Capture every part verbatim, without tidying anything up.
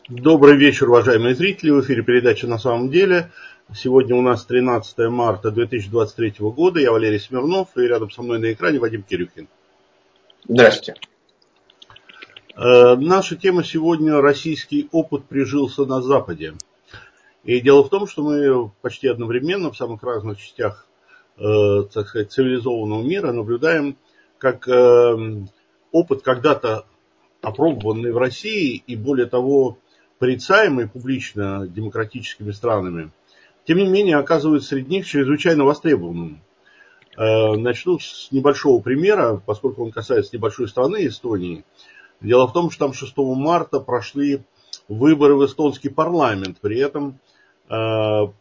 Добрый вечер, уважаемые зрители. В эфире передача «На самом деле». Сегодня у нас тринадцатое марта две тысячи двадцать третьего года. Я Валерий Смирнов, и рядом со мной на экране Вадим Кирюхин. Здравствуйте. Э, наша тема сегодня — российский опыт прижился на Западе. И дело в том, что мы почти одновременно в самых разных частях, э, так сказать, цивилизованного мира наблюдаем, как э, опыт, когда-то опробованный в России и, более того, порицаемый публично демократическими странами, тем не менее оказывается среди них чрезвычайно востребованным. Начну с небольшого примера, поскольку он касается небольшой страны Эстонии. Дело в том, что там шестого марта прошли выборы в эстонский парламент. При этом там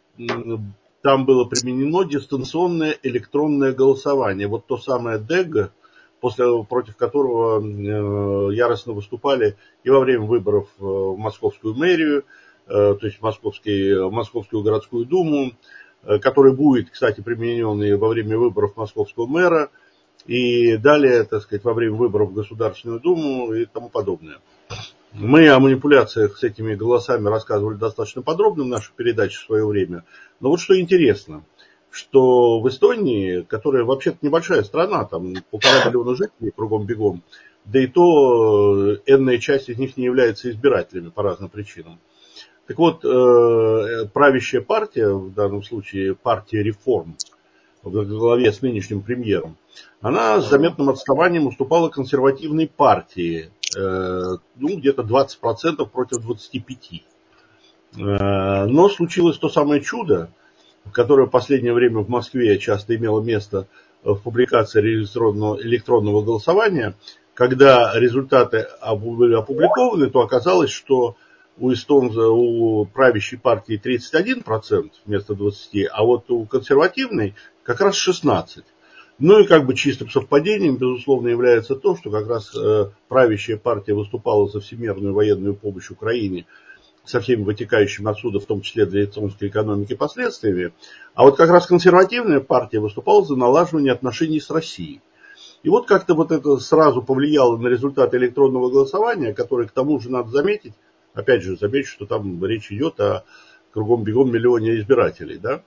было применено дистанционное электронное голосование. Вот то самое ДЭГ, после, против которого э, яростно выступали и во время выборов в московскую мэрию, э, то есть в московский, Московскую городскую думу, э, который будет, кстати, применен и во время выборов московского мэра, и далее, так сказать, во время выборов в Государственную Думу и тому подобное. Мы о манипуляциях с этими голосами рассказывали достаточно подробно в нашей передаче в свое время. Но вот что интересно, что в Эстонии, которая вообще-то небольшая страна, там полтора миллиона жителей кругом-бегом, да и то энная часть из них не является избирателями по разным причинам. Так вот, правящая партия, в данном случае партия реформ, в главе с нынешним премьером, она с заметным отставанием уступала консервативной партии, ну, где-то двадцать процентов против двадцати пяти процентов. Но случилось то самое чудо, которое в последнее время в Москве часто имело место в публикации электронного, электронного голосования. Когда результаты были опубликованы, то оказалось, что у эстонца, у правящей партии тридцать один процент вместо двадцати процентов, а вот у консервативной как раз шестнадцать процентов. Ну и как бы чистым совпадением, безусловно, является то, что как раз э, правящая партия выступала за всемирную военную помощь Украине со всеми вытекающими отсюда, в том числе для эстонской экономики, последствиями. А вот как раз консервативная партия выступала за налаживание отношений с Россией. И вот как-то вот это сразу повлияло на результаты электронного голосования, которое, к тому же, надо заметить, опять же, заметить, что там речь идет о кругом-бегом миллионе избирателей, да,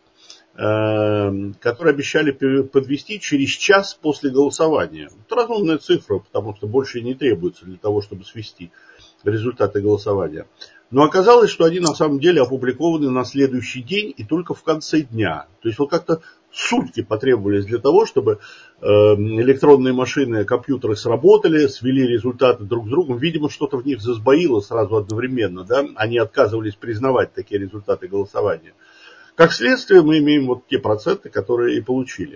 которые обещали подвести через час после голосования. Это разумная цифра, потому что больше не требуется для того, чтобы свести результаты голосования. Но оказалось, что они на самом деле опубликованы на следующий день и только в конце дня. То есть вот как-то сутки потребовались для того, чтобы электронные машины, компьютеры сработали, свели результаты друг с другом. Видимо, что-то в них засбоило сразу одновременно. Да? Они отказывались признавать такие результаты голосования. Как следствие, мы имеем вот те проценты, которые и получили.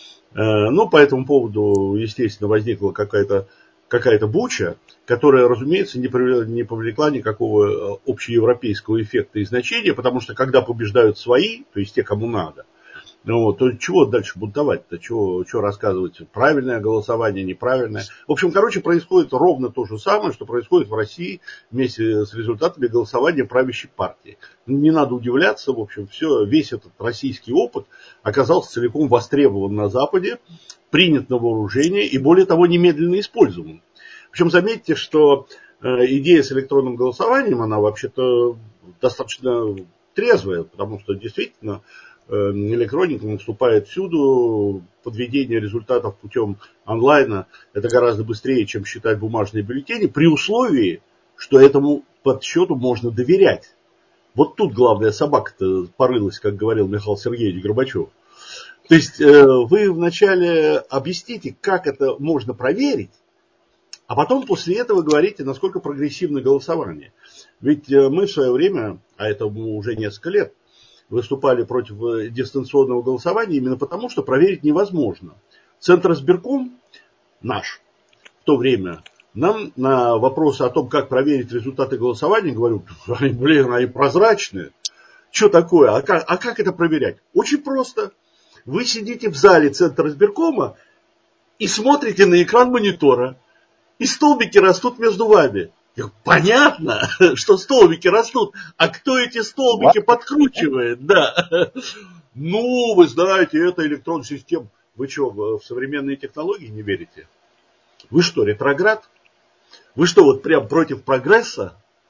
Ну, по этому поводу, естественно, возникла какая-то какая-то буча, которая, разумеется, не привлекла никакого общеевропейского эффекта и значения, потому что когда побеждают свои, то есть те, кому надо, ну, то чего дальше бунтовать-то, чего, чего рассказывать, правильное голосование, неправильное. В общем, короче, происходит ровно то же самое, что происходит в России вместе с результатами голосования правящей партии. Не надо удивляться, в общем, все, весь этот российский опыт оказался целиком востребован на Западе, принят на вооружение и, более того, немедленно использован. Причем заметьте, что идея с электронным голосованием, она вообще-то достаточно трезвая, потому что действительно электроника наступает всюду, подведение результатов путем онлайна это гораздо быстрее, чем считать бумажные бюллетени, при условии, что этому подсчету можно доверять. Вот тут главная собака-то порылась, как говорил Михаил Сергеевич Горбачев. То есть вы вначале объясните, как это можно проверить, а потом после этого говорите, насколько прогрессивно голосование. Ведь мы в свое время, а это уже несколько лет, выступали против дистанционного голосования именно потому, что проверить невозможно. Центр избирком наш в то время нам на вопросы о том, как проверить результаты голосования, говорю, блин, они прозрачные. Что такое? А как, а как это проверять? Очень просто. Вы сидите в зале Центра избиркома и смотрите на экран монитора. И столбики растут между вами. Понятно, что столбики растут, а кто эти столбики подкручивает, да. Ну, вы знаете, это электронная система. Вы что, в современные технологии не верите? Вы что, ретроград? Вы что, вот прям против прогресса?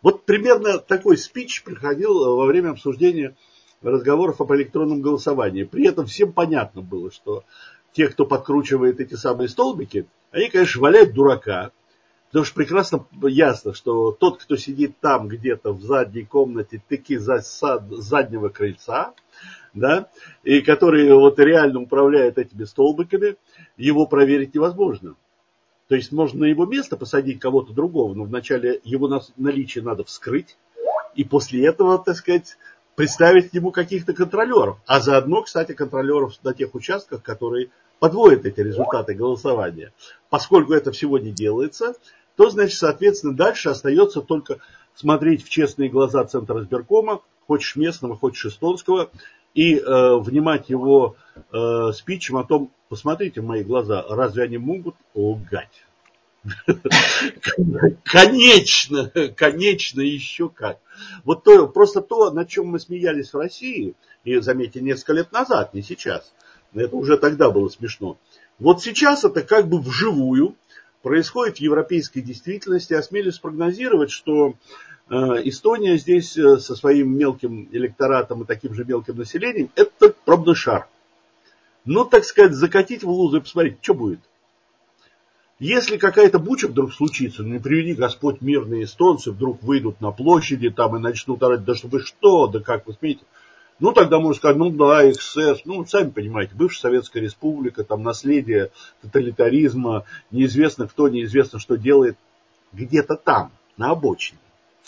Вот примерно такой спич проходил во время обсуждения разговоров об электронном голосовании. При этом всем понятно было, что те, кто подкручивает эти самые столбики, они, конечно, валяют дурака. Потому что прекрасно ясно, что тот, кто сидит там где-то в задней комнате, таки за сад, заднего крыльца, да, и который вот реально управляет этими столбиками, его проверить невозможно. То есть можно на его место посадить кого-то другого, но вначале его наличие надо вскрыть, и после этого, так сказать, представить ему каких-то контролеров. А заодно, кстати, контролеров на тех участках, которые подводят эти результаты голосования. Поскольку это всего не делается, то, значит, соответственно, дальше остается только смотреть в честные глаза Центра избиркома, хочешь местного, хочешь эстонского, и э, внимать его э, спичем о том, посмотрите в мои глаза, разве они могут лгать? Конечно, конечно, еще как. Вот то, просто то, над чем мы смеялись в России, и, заметьте, несколько лет назад, не сейчас, это уже тогда было смешно. Вот сейчас это как бы вживую происходит в европейской действительности. Осмелюсь спрогнозировать, что э, Эстония здесь э, со своим мелким электоратом и таким же мелким населением, это пробный шар. Ну, так сказать, закатить в лузу и посмотреть, что будет. Если какая-то буча вдруг случится, ну не приведи Господь, мирные эстонцы вдруг выйдут на площади там и начнут орать, да что вы что, да как вы смеете. Ну тогда можно сказать, ну да, икс эс, ну сами понимаете, бывшая Советская Республика, там наследие тоталитаризма, неизвестно кто, неизвестно что делает, где-то там, на обочине.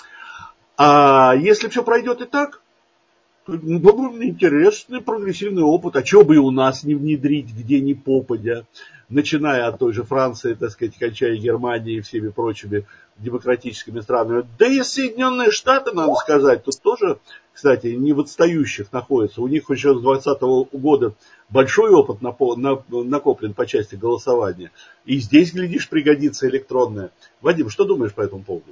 А если все пройдет и так, то ну, интересный прогрессивный опыт, а чего бы и у нас не внедрить, где ни попадя, начиная от той же Франции, так сказать, кончая Германией и всеми прочими демократическими странами. Да и Соединенные Штаты, надо сказать, тут тоже, кстати, не в отстающих находятся. У них еще с двадцатого года большой опыт накоплен по части голосования. И здесь, глядишь, пригодится электронное. Вадим, что думаешь по этому поводу?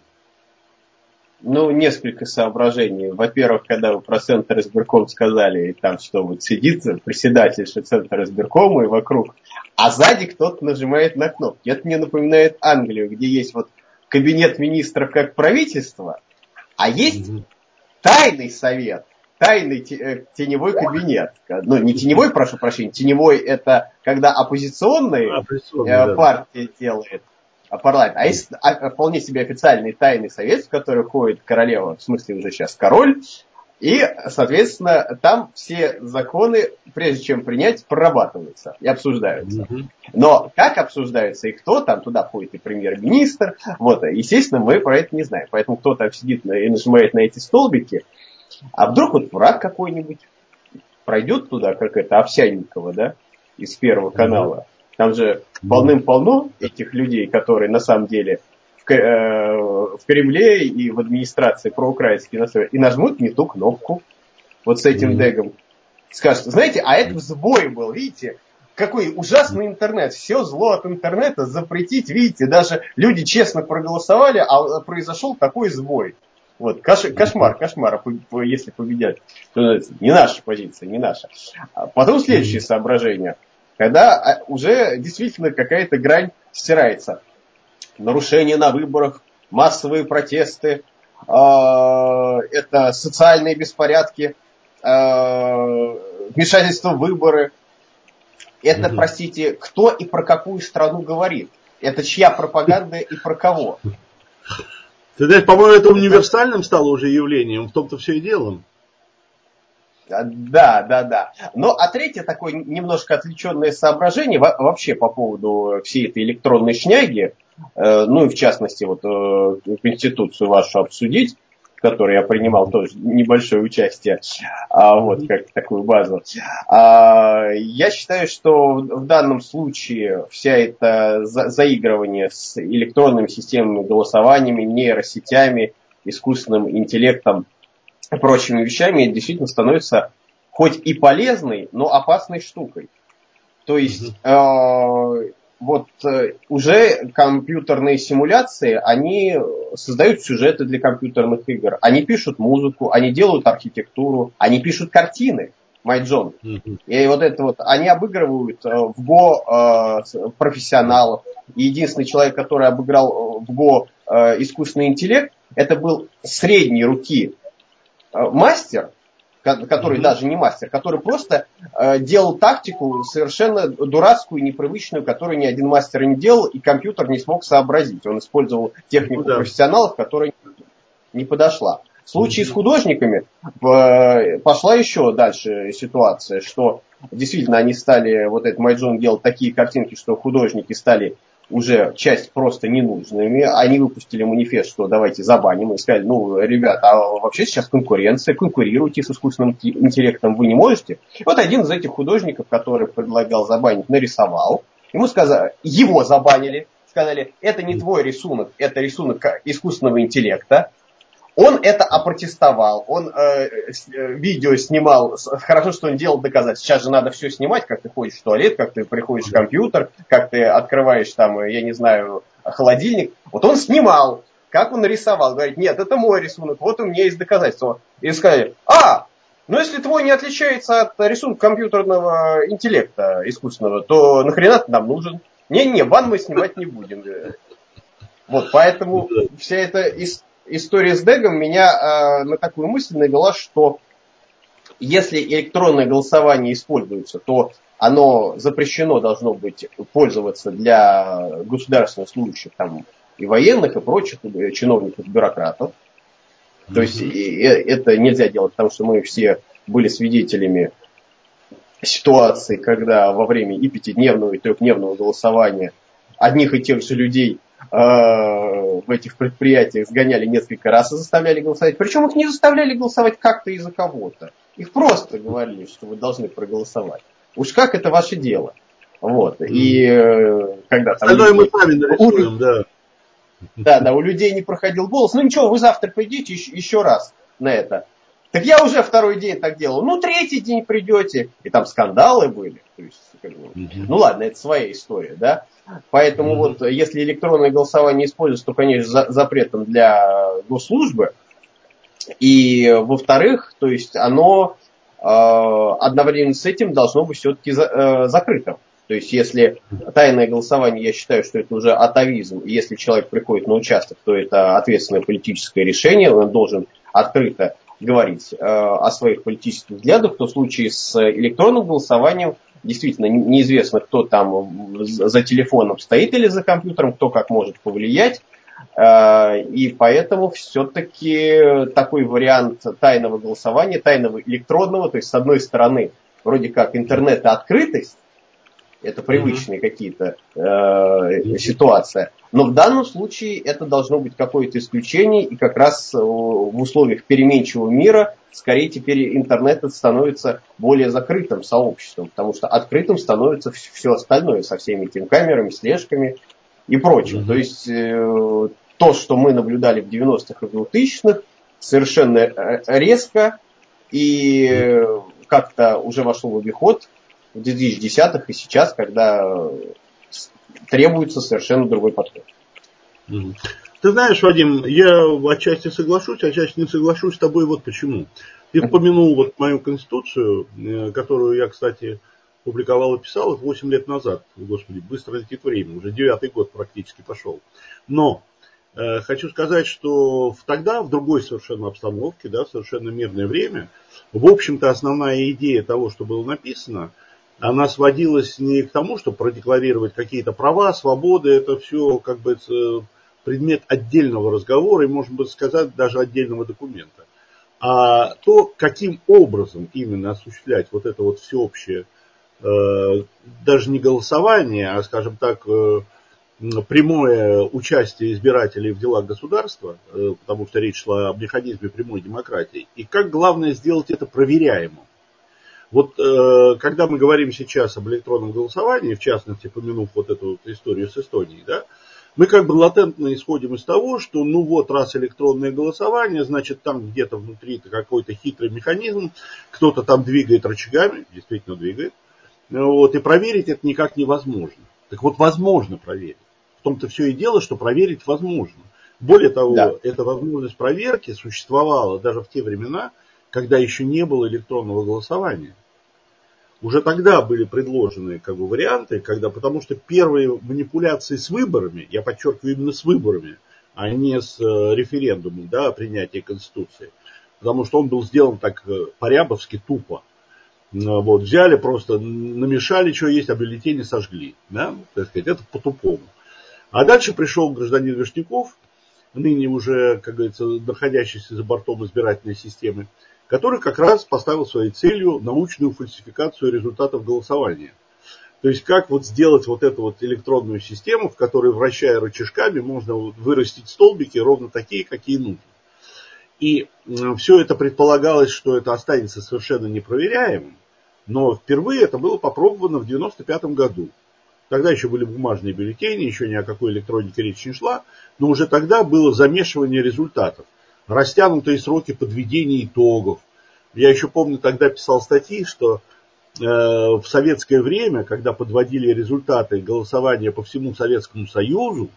Ну, несколько соображений. Во-первых, когда вы про Центр избирком сказали, и там что вот сидит председательша Центра избиркома и вокруг, а сзади кто-то нажимает на кнопки. Это мне напоминает Англию, где есть вот кабинет министров как правительство, а есть mm-hmm. тайный совет, тайный теневой кабинет. Ну, не теневой, прошу прощения, теневой это когда оппозиционные а, партии да. делает парламент. А есть вполне себе официальный тайный совет, в который входит королева, в смысле уже сейчас король, и, соответственно, там все законы, прежде чем принять, прорабатываются и обсуждаются. Но как обсуждаются и кто, там туда входит и премьер-министр, вот, естественно, мы про это не знаем. Поэтому кто там сидит и нажимает на эти столбики, а вдруг вот враг какой-нибудь пройдет туда, как это, Овсянникова, да, из Первого канала. Там же полным-полно этих людей, которые на самом деле в, э, в Кремле и в администрации проукраинские настроены, и нажмут не ту кнопку вот с этим дегом. Скажут, знаете, а это сбой был, видите, какой ужасный интернет, все зло от интернета запретить, видите, даже люди честно проголосовали, а произошел такой сбой. Вот, кош, кошмар, кошмар, если победят. Не наша позиция, не наша. Потом следующее соображение. Когда уже действительно какая-то грань стирается. Нарушения на выборах, массовые протесты, э, это социальные беспорядки, э, вмешательство в выборы. Это, угу. простите, кто и про какую страну говорит? Это чья пропаганда и про кого? Ты знаешь, по-моему, это универсальным стало уже явлением, в том-то все и дело. Да, да, да. Ну, а третье такое немножко отвлеченное соображение вообще по поводу всей этой электронной шняги, ну и в частности вот Конституцию вашу обсудить, в которой я принимал тоже небольшое участие, вот как такую базу. Я считаю, что в данном случае вся это заигрывание с электронными системами голосованиями, нейросетями, искусственным интеллектом, прочими вещами действительно становится хоть и полезной, но опасной штукой. То есть mm-hmm. э, вот э, уже компьютерные симуляции, они создают сюжеты для компьютерных игр, они пишут музыку, они делают архитектуру, они пишут картины. Майджон. Mm-hmm. И вот это вот, они обыгрывают э, в Го э, профессионалов. И единственный человек, который обыграл в Го э, искусственный интеллект, это был средней руки мастер, который mm-hmm. даже не мастер, который просто э, делал тактику совершенно дурацкую, непривычную, которую ни один мастер не делал, и компьютер не смог сообразить. Он использовал технику mm-hmm. профессионалов, которая не подошла. В случае mm-hmm. с художниками э, пошла еще дальше ситуация, что действительно они стали, вот этот Майджон делал такие картинки, что художники стали уже часть просто ненужными. Они выпустили манифест, что давайте забаним. И сказали, ну, ребята, а вообще сейчас конкуренция, конкурируйте с искусственным интеллектом вы не можете. И вот один из этих художников, который предлагал забанить, нарисовал. Ему сказали, его забанили. Сказали, это не твой рисунок, это рисунок искусственного интеллекта. Он это опротестовал, он э, видео снимал, хорошо, что он делал доказать. Сейчас же надо все снимать, как ты ходишь в туалет, как ты приходишь в компьютер, как ты открываешь там, я не знаю, холодильник. Вот он снимал, как он рисовал. Говорит, нет, это мой рисунок, вот у меня есть доказательства. И сказали, а, ну если твой не отличается от рисунка компьютерного интеллекта искусственного, то нахрена ты нам нужен? Не-не, бан мы снимать не будем. Вот, поэтому вся эта история... История с Дэгом меня э, на такую мысль навела, что если электронное голосование используется, то оно запрещено должно быть пользоваться для государственных служащих там, и военных, и прочих и чиновников, бюрократов. Mm-hmm. То есть и, и, это нельзя делать, потому что мы все были свидетелями ситуации, когда во время и пятидневного, и трехдневного голосования одних и тех же людей в этих предприятиях сгоняли несколько раз и заставляли голосовать. Причем их не заставляли голосовать как-то из-за кого-то. Их просто говорили, что вы должны проголосовать. Уж как это ваше дело. Вот. Mm. И когда там... Остальное мы сами нарисуем, у... да. Да, да, у людей не проходил голос. Ну ничего, вы завтра придите еще раз на это. Так я уже второй день так делал. Ну, третий день придете. И там скандалы были. То есть, как бы, mm-hmm. Ну ладно, это своя история, да. Поэтому mm-hmm. вот если электронное голосование используется, то, конечно, за, запретом для госслужбы. И во-вторых, то есть оно э, одновременно с этим должно быть все-таки за, э, закрытым. То есть если тайное голосование, я считаю, что это уже атовизм. И если человек приходит на участок, то это ответственное политическое решение. Он должен открыто говорить э, о своих политических взглядах, то в случае с электронным голосованием действительно неизвестно, кто там за телефоном стоит или за компьютером, кто как может повлиять. Э, и поэтому все-таки такой вариант тайного голосования, тайного электронного, то есть с одной стороны вроде как интернет и открытость, это привычные mm-hmm. какие-то э, ситуации. Но в данном случае это должно быть какое-то исключение, и как раз в условиях переменчивого мира скорее теперь интернет становится более закрытым сообществом, потому что открытым становится все остальное со всеми этими камерами, слежками и прочим. Mm-hmm. То есть э, то, что мы наблюдали в девяностых и двухтысячных, совершенно резко и э, как-то уже вошло в обиход в две тысячи десятых и сейчас, когда требуется совершенно другой подход. Ты знаешь, Вадим, я отчасти соглашусь, отчасти не соглашусь с тобой. Вот почему. Ты упомянул вот мою конституцию, которую я, кстати, публиковал и писал восемь лет назад. Господи, быстро летит время, уже девятый год практически пошел. Но э, хочу сказать, что тогда, в другой совершенно обстановке, да, совершенно мирное время, в общем-то, основная идея того, что было написано, она сводилась не к тому, чтобы продекларировать какие-то права, свободы, это все как бы предмет отдельного разговора и, можно быть сказать, даже отдельного документа. А то, каким образом именно осуществлять вот это вот всеобщее, э, даже не голосование, а, скажем так, э, прямое участие избирателей в делах государства, э, потому что речь шла об механизме прямой демократии, и как главное сделать это проверяемым. Вот э, когда мы говорим сейчас об электронном голосовании, в частности, помянув вот эту вот историю с Эстонией, да, мы как бы латентно исходим из того, что ну вот раз электронное голосование, значит там где-то внутри какой-то хитрый механизм, кто-то там двигает рычагами, действительно двигает, вот, и проверить это никак невозможно. Так вот, возможно проверить. В том-то все и дело, что проверить возможно. Более того, да. Эта возможность проверки существовала даже в те времена, когда еще не было электронного голосования. Уже тогда были предложены как бы, варианты, когда, потому что первые манипуляции с выборами, я подчеркиваю именно с выборами, а не с референдумом, да, о принятии Конституции. Потому что он был сделан так по-рябовски тупо. Вот, взяли просто, намешали, что есть, а бюллетени сожгли. Да? Так сказать, это по-тупому. А дальше пришел гражданин Вишняков, ныне уже, как говорится, находящийся за бортом избирательной системы, который как раз поставил своей целью научную фальсификацию результатов голосования. То есть, как вот сделать вот эту вот электронную систему, в которой, вращая рычажками, можно вырастить столбики ровно такие, какие нужны. И все это предполагалось, что это останется совершенно непроверяемым, но впервые это было попробовано в девяносто пятом году. Тогда еще были бумажные бюллетени, еще ни о какой электронике речь не шла, но уже тогда было замешивание результатов, растянутые сроки подведения итогов. Я еще помню, тогда писал статьи, что э, в советское время, когда подводили результаты голосования по всему Советскому Союзу,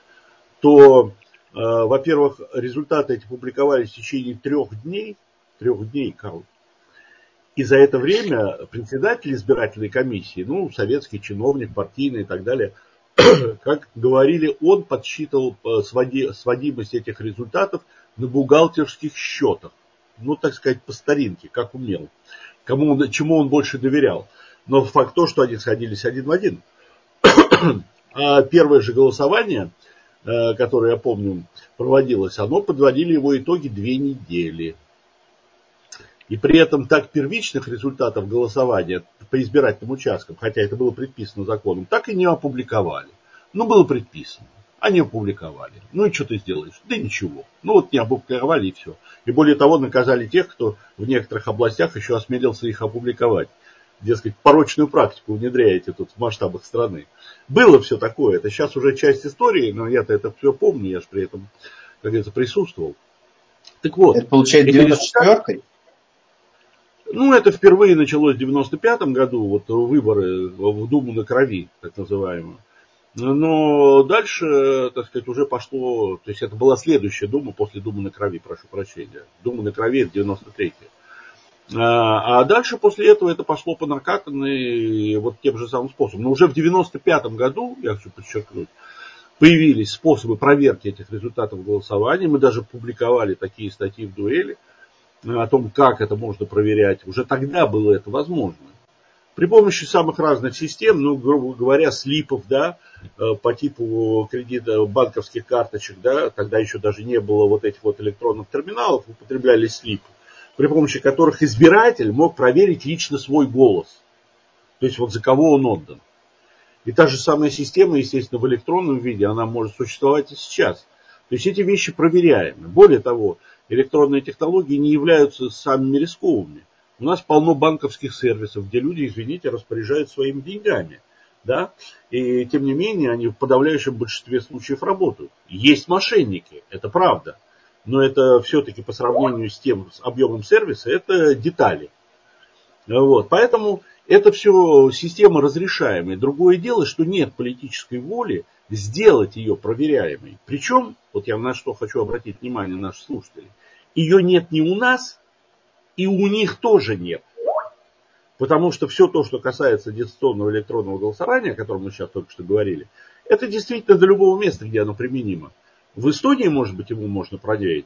то, э, во-первых, результаты эти публиковались в течение трех дней, трех дней, Карл. И за это время председатель избирательной комиссии, ну, советский чиновник, партийный и так далее, как говорили, он подсчитывал сводимость этих результатов на бухгалтерских счетах. Ну, так сказать, по старинке, как умел. Кому он, чему он больше доверял. Но факт то, что они сходились один в один. А первое же голосование, которое, я помню, проводилось, оно подводили его итоги две недели. И при этом так первичных результатов голосования по избирательным участкам, хотя это было предписано законом, так и не опубликовали. Ну, было предписано, а не опубликовали. Ну и что ты сделаешь? Да ничего. Ну вот не опубликовали и все. И более того, наказали тех, кто в некоторых областях еще осмелился их опубликовать. Дескать, порочную практику внедряете тут в масштабах страны. Было все такое. Это сейчас уже часть истории, но я-то это все помню, я же при этом, как говорится, присутствовал. Так вот. Это получается девяносто четвёртый? Ну, это впервые началось в девяносто пятом году, вот выборы в Думу на крови, так называемую. Но дальше, так сказать, уже пошло, то есть это была следующая Дума после Думы на крови, прошу прощения. Дума на крови это девяносто третий. А, а дальше после этого это пошло по накатанной вот тем же самым способом. Но уже в девяносто пятом году, я хочу подчеркнуть, появились способы проверки этих результатов голосования. Мы даже публиковали такие статьи в «Дуэли» о том, как это можно проверять. Уже тогда было это возможно. При помощи самых разных систем, ну, грубо говоря, слипов, да, по типу кредита банковских карточек, да, тогда еще даже не было вот этих вот электронных терминалов, употребляли слипы, при помощи которых избиратель мог проверить лично свой голос. То есть вот за кого он отдан. И та же самая система, естественно, в электронном виде, она может существовать и сейчас. То есть эти вещи проверяемы. Более того, электронные технологии не являются самыми рисковыми. У нас полно банковских сервисов, где люди, извините, распоряжаются своими деньгами. Да? И тем не менее, они в подавляющем большинстве случаев работают. Есть мошенники, это правда. Но это все-таки по сравнению с тем с объемом сервиса, это детали. Вот. Поэтому это все система разрешаемая. Другое дело, что нет политической воли сделать ее проверяемой. Причем, вот я на что хочу обратить внимание наших слушателей, ее нет ни у нас, и у них тоже нет. Потому что все то, что касается дистанционного электронного голосования, о котором мы сейчас только что говорили, это действительно до любого места, где оно применимо. В Эстонии, может быть, его можно проверить.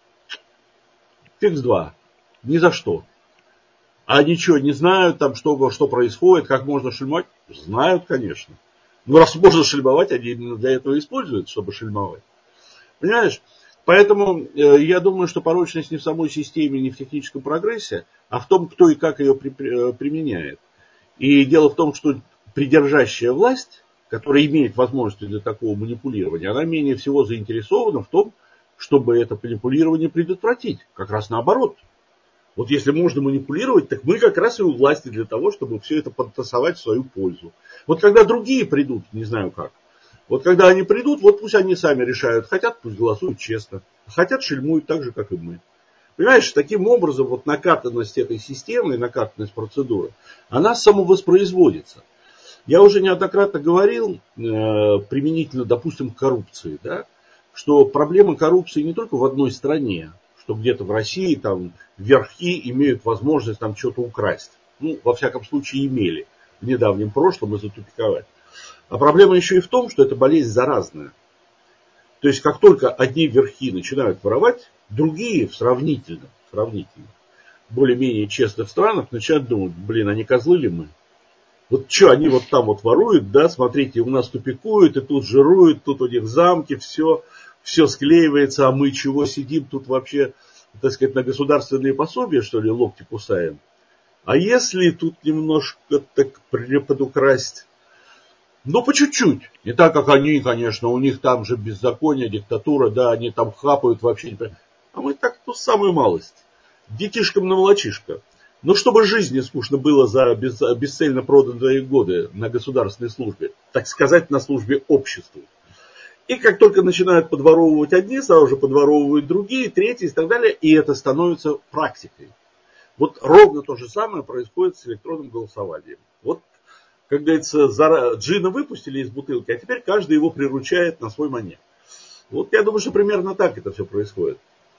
Фиг с два. Ни за что. А ничего не знают, там, что, что происходит, как можно шельмовать? Знают, конечно. Но раз можно шельмовать, они именно для этого используют, чтобы шельмовать. Понимаешь? Поэтому э, я думаю, что порочность не в самой системе, не в техническом прогрессе, а в том, кто и как ее при, при, применяет. И дело в том, что придержащая власть, которая имеет возможности для такого манипулирования, она менее всего заинтересована в том, чтобы это манипулирование предотвратить. Как раз наоборот. Вот если можно манипулировать, так мы как раз и у власти для того, чтобы все это подтасовать в свою пользу. Вот когда другие придут, не знаю как, вот когда они придут, вот пусть они сами решают. Хотят, пусть голосуют честно. Хотят, шельмуют так же, как и мы. Понимаешь, таким образом вот накатанность этой системы, накатанность процедуры, она самовоспроизводится. Я уже неоднократно говорил, э, применительно, допустим, к коррупции, да, что проблема коррупции не только в одной стране, что где-то в России там верхи имеют возможность там что-то украсть. Ну, во всяком случае, имели в недавнем прошлом и затупиковать. А проблема еще и в том, что эта болезнь заразная. То есть, как только одни верхи начинают воровать, другие в сравнительно, сравнительно более-менее честных странах начинают думать, блин, а не козлы ли мы? Вот что, они вот там вот воруют, да, смотрите, у нас тупикуют, и тут жируют, тут у них замки, все, все склеивается, а мы чего сидим тут вообще, так сказать, на государственные пособия, что ли, локти кусаем? А если тут немножко так преподукрасть? Ну, по чуть-чуть. Не так, как они, конечно, у них там же беззаконие, диктатура, да, они там хапают вообще. А мы так, ну, самую малость. Детишкам на молочишко. Но чтобы жизнь не скучно было за бесцельно проданные годы на государственной службе, так сказать, на службе обществу. И как только начинают подворовывать одни, сразу же подворовывают другие, третьи и так далее, и это становится практикой. Вот ровно то же самое происходит с электронным голосованием. Вот, как говорится, джина выпустили из бутылки, а теперь каждый его приручает на свой манер. Вот я думаю, что примерно так это все происходит.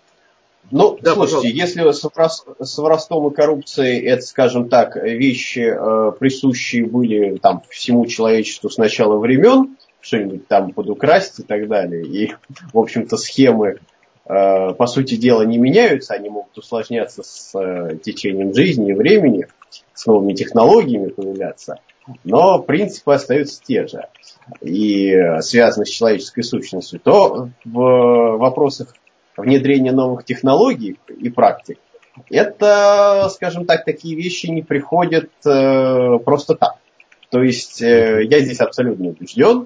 Ну, да, слушайте, пожалуйста. Если с воровством и коррупцией это, скажем так, вещи, э, присущие были там всему человечеству с начала времен, что-нибудь там подукрасть и так далее, и, в общем-то, схемы, э, по сути дела, не меняются, они могут усложняться с э, течением жизни и времени, с новыми технологиями появляться, но принципы остаются те же и э, связаны с человеческой сущностью, то в вопросах внедрение новых технологий и практик, это, скажем так, такие вещи не приходят э, просто так. То есть э, я здесь абсолютно убежден,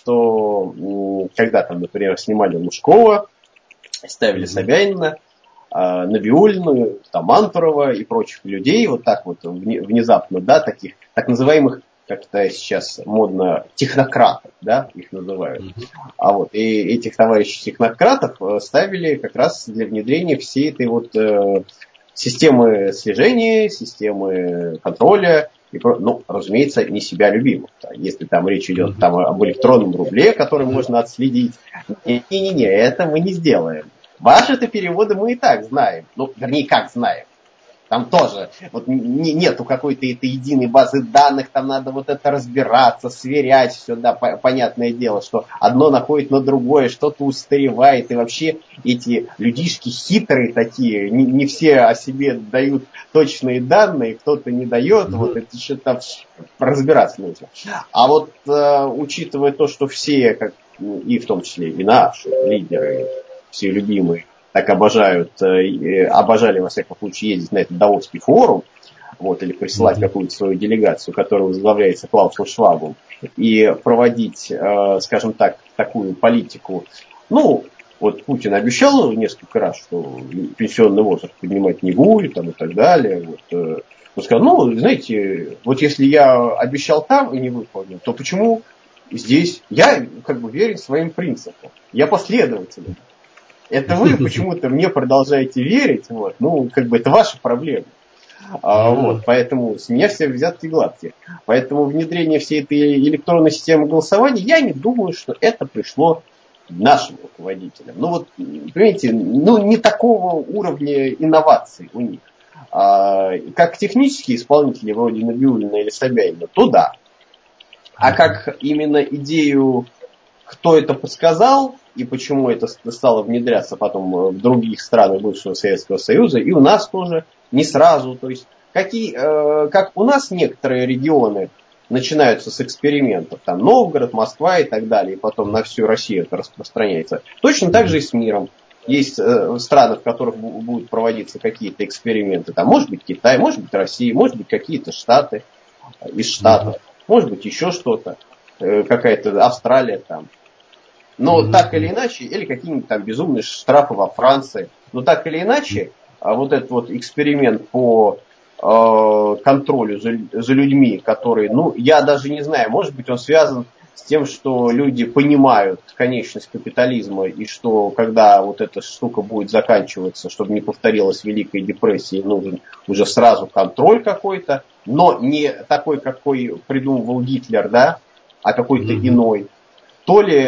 что э, когда там, например, снимали Лужкова, ставили Собянина, э, Набиуллину, там, Мантурова и прочих людей, вот так вот внезапно, да, таких так называемых, как это сейчас модно, технократов, да, их называют. Mm-hmm. А вот и этих товарищей технократов ставили как раз для внедрения всей этой вот э, системы слежения, системы контроля, и, ну, разумеется, не себя любимых. Если там речь идет там, об электронном рубле, который можно отследить, не-не-не, это мы не сделаем. Ваши-то переводы мы и так знаем. Ну, вернее, как знаем. Там тоже вот нету какой-то этой единой базы данных, там надо вот это разбираться, сверять все, да, по- понятное дело, что одно находит на другое, что-то устаревает, и вообще эти людишки хитрые такие, не, не все о себе дают точные данные, кто-то не дает, mm-hmm. вот это что-то разбираться нужно. А вот э, учитывая то, что все, как, и в том числе и наши лидеры, все любимые, так обожают, э, обожали, во всяком случае, ездить на этот Давосский форум, вот, или присылать mm-hmm. какую-то свою делегацию, которая возглавляется Клаусом Швабом, и проводить, э, скажем так, такую политику. Ну, вот Путин обещал несколько раз, что пенсионный возраст поднимать не будет, там, и так далее. Вот, э, он сказал, ну, знаете, вот если я обещал там и не выполнил, то почему здесь? Я как бы верю своим принципам, я последователен. Это вы почему-то мне продолжаете верить, вот, ну, как бы это ваша проблема. А, вот, поэтому с меня все взятки гладкие. Поэтому внедрение всей этой электронной системы голосования, я не думаю, что это пришло нашим руководителям. Ну вот, понимаете, ну не такого уровня инноваций у них. А, как технические исполнители вроде Набиуллина или Собянина, то да. А как именно идею, кто это подсказал, и почему это стало внедряться потом в других странах бывшего Советского Союза, и у нас тоже не сразу. То есть, какие, э, как у нас некоторые регионы начинаются с экспериментов, там Новгород, Москва и так далее, и потом на всю Россию это распространяется. Точно так же и с миром. Есть э, страны, в которых б- будут проводиться какие-то эксперименты. Там может быть Китай, может быть Россия, может быть какие-то штаты из штатов, может быть еще что-то, э, какая-то Австралия там. Но mm-hmm. так или иначе, или какие-нибудь там безумные штрафы во Франции. Но так или иначе, вот этот вот эксперимент по э, контролю за, за людьми, которые, ну, я даже не знаю, может быть, он связан с тем, что люди понимают конечность капитализма, и что когда вот эта штука будет заканчиваться, чтобы не повторилась Великая депрессия, нужен уже сразу контроль какой-то, но не такой, какой придумывал Гитлер, да, а какой-то mm-hmm. иной. То ли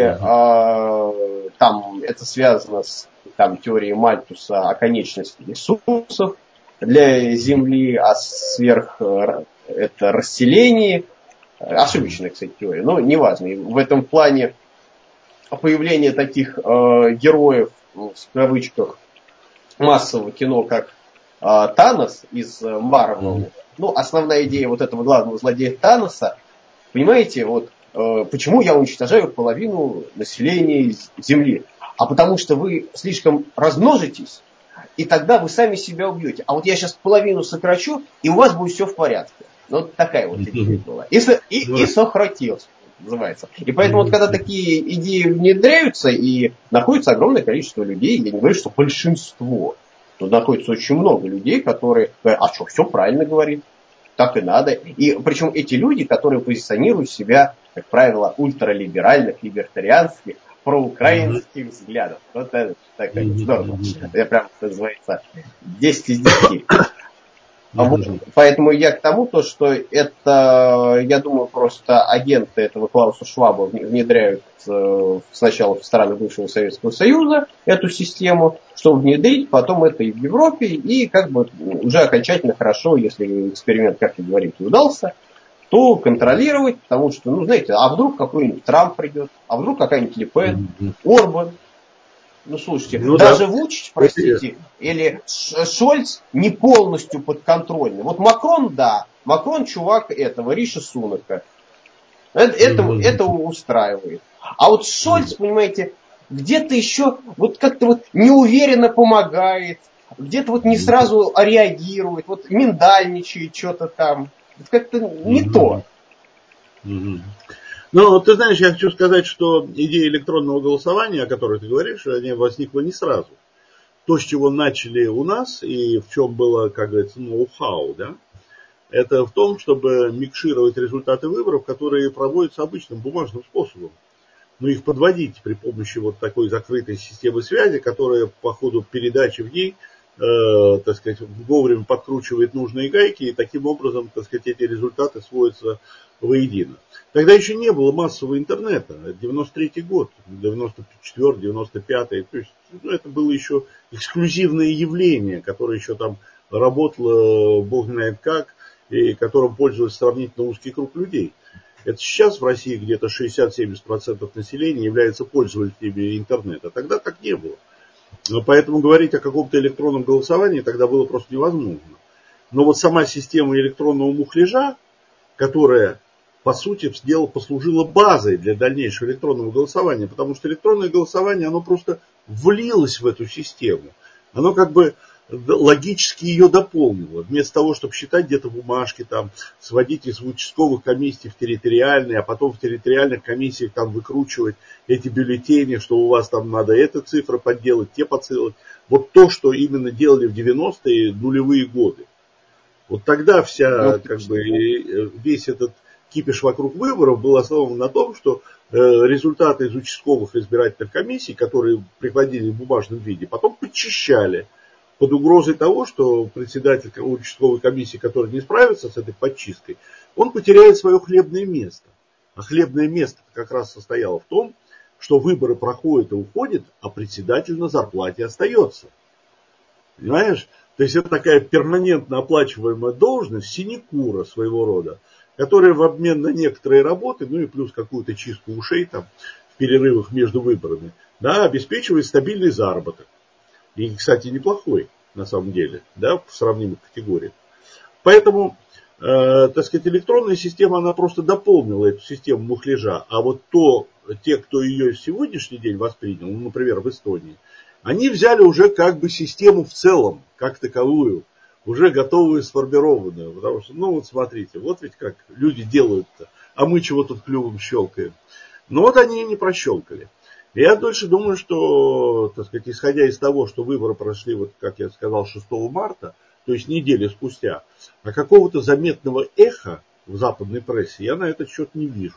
э, там это связано с там, теорией Мальтуса о конечности ресурсов для Земли, о сверх это расселении. Ошибочная, кстати, теория, но неважно. И в этом плане появление таких э, героев, в кавычках, массового кино, как э, Танос из Марвел. Mm-hmm. Ну, основная идея вот этого главного злодея Таноса, понимаете, вот э, почему я уничтожаю половину населения Земли? А потому что вы слишком размножитесь, и тогда вы сами себя убьете. А вот я сейчас половину сокращу, и у вас будет все в порядке. Ну, вот такая вот идея была. И, и, и сократился, называется. И поэтому вот когда такие идеи внедряются, и находится огромное количество людей, я не говорю, что большинство, но находится очень много людей, которые говорят, а что, все правильно говорит, так и надо. И причем эти люди, которые позиционируют себя, как правило, ультралиберальных, либертарианских, проукраинских mm-hmm. взглядов. Вот это так mm-hmm. здорово. Я прям, что называется, десять из десяти. Mm-hmm. Вот, поэтому я к тому, то, что это, я думаю, просто агенты этого Клауса Шваба внедряют э, сначала в странах бывшего Советского Союза эту систему, чтобы внедрить, потом это и в Европе, и как бы уже окончательно хорошо, если эксперимент, как вы говорите, удался, то контролировать, потому что, ну, знаете, а вдруг какой-нибудь Трамп придет, а вдруг какая-нибудь Ле Пен, mm-hmm. Орбан. Ну, слушайте, ну, даже да. Вучич, простите, или Шольц не полностью подконтрольный. Вот Макрон, да, Макрон чувак этого, Риши Сунака. Это, это, mm-hmm. это устраивает. А вот Шольц, mm-hmm. понимаете, где-то еще вот как-то вот неуверенно помогает, где-то вот не сразу реагирует, вот миндальничает что-то там. Это как-то не mm-hmm. то. Mm-hmm. Ну, ты знаешь, я хочу сказать, что идея электронного голосования, о которой ты говоришь, она возникла не сразу. То, с чего начали у нас, и в чем было, как говорится, ноу-хау, да, это в том, чтобы микшировать результаты выборов, которые проводятся обычным бумажным способом. Но их подводить при помощи вот такой закрытой системы связи, которая по ходу передачи в ней, э, так сказать, вовремя подкручивает нужные гайки, и таким образом, так сказать, эти результаты сводятся воедино. Тогда еще не было массового интернета. девяносто третий год, девяносто четвёртый, девяносто пятый. То есть, ну, это было еще эксклюзивное явление, которое еще там работало бог знает как, и которым пользовался сравнительно узкий круг людей. Это сейчас в России где-то шестьдесят-семьдесят процентов населения является пользователями интернета. Тогда так не было. Поэтому говорить о каком-то электронном голосовании тогда было просто невозможно. Но вот сама система электронного мухляжа, которая по сути, дело послужило базой для дальнейшего электронного голосования, потому что электронное голосование, оно просто влилось в эту систему. Оно как бы логически ее дополнило. Вместо того, чтобы считать где-то бумажки, там, сводить из участковых комиссий в территориальные, а потом в территориальных комиссиях там выкручивать эти бюллетени, что у вас там надо эти цифры подделать, те подделать. Вот то, что именно делали в девяностые, нулевые годы. Вот тогда вся, как бы, весь этот кипиш вокруг выборов был основан на том, что э, результаты из участковых избирательных комиссий, которые приходили в бумажном виде, потом подчищали под угрозой того, что председатель участковой комиссии, который не справится с этой подчисткой, он потеряет свое хлебное место. А хлебное место как раз состояло в том, что выборы проходят и уходят, а председатель на зарплате остается. Понимаешь? То есть это такая перманентно оплачиваемая должность, синекура своего рода, которая в обмен на некоторые работы, ну и плюс какую-то чистку ушей там в перерывах между выборами, да, обеспечивает стабильный заработок. И, кстати, неплохой на самом деле, да, в сравнимых категориях. Поэтому, э, так сказать, электронная система, она просто дополнила эту систему мухляжа. А вот то, те, кто ее в сегодняшний день воспринял, ну, например, в Эстонии, они взяли уже как бы систему в целом, как таковую, уже готовую, сформированную. Потому что, ну вот смотрите, вот ведь как люди делают-то, а мы чего тут клювом щелкаем. Но вот они и не прощелкали. Я дольше думаю, что, так сказать, исходя из того, что выборы прошли, вот как я сказал, шестого марта, то есть недели спустя, а какого-то заметного эха в западной прессе я на этот счет не вижу.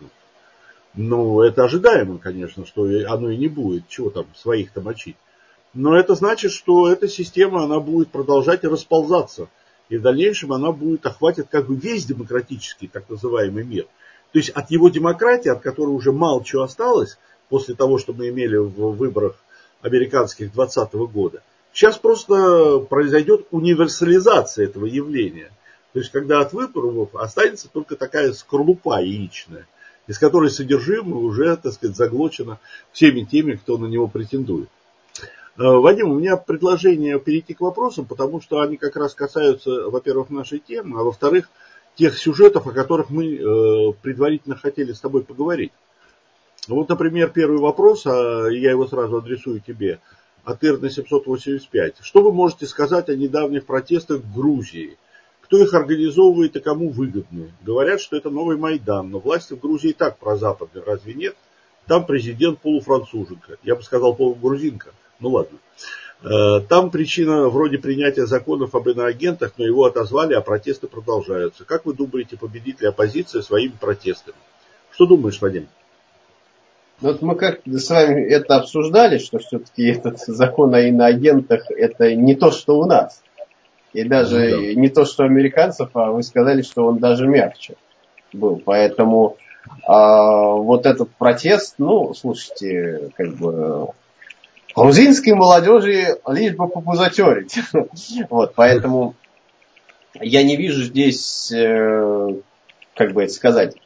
Ну, это ожидаемо, конечно, что оно и не будет, чего там своих-то мочить. Но это значит, что эта система, она будет продолжать расползаться. И в дальнейшем она будет охватить как бы весь демократический, так называемый мир. То есть от его демократии, от которой уже мало чего осталось, после того, что мы имели в выборах американских двадцатого года, сейчас просто произойдет универсализация этого явления. То есть когда от выборов останется только такая скорлупа яичная. из которой содержимое уже, так сказать, заглочено всеми теми, кто на него претендует. Вадим, у меня предложение перейти к вопросам, потому что они как раз касаются, во-первых, нашей темы, а во-вторых, тех сюжетов, о которых мы предварительно хотели с тобой поговорить. Вот, например, первый вопрос, а я его сразу адресую тебе, от Ирны семьсот восемьдесят пять. Что вы можете сказать о недавних протестах в Грузии? Кто их организовывает и кому выгодны? Говорят, что это новый Майдан, но власти в Грузии и так прозападные, разве нет? Там президент полуфранцуженка, я бы сказал полугрузинка, ну ладно. Там причина вроде принятия законов об иноагентах, но его отозвали, а протесты продолжаются. Как вы думаете, победит ли оппозиция своими протестами? Что думаешь, Вадим? Вот мы как-то с вами это обсуждали, что все-таки этот закон о иноагентах это не то, что у нас. И даже ну, да. не то, что американцев, а вы сказали, что он даже мягче был. Поэтому а, вот этот протест, ну, слушайте, как бы грузинской молодежи лишь бы попузатерить. Вот, поэтому я не вижу здесь, как бы это сказать,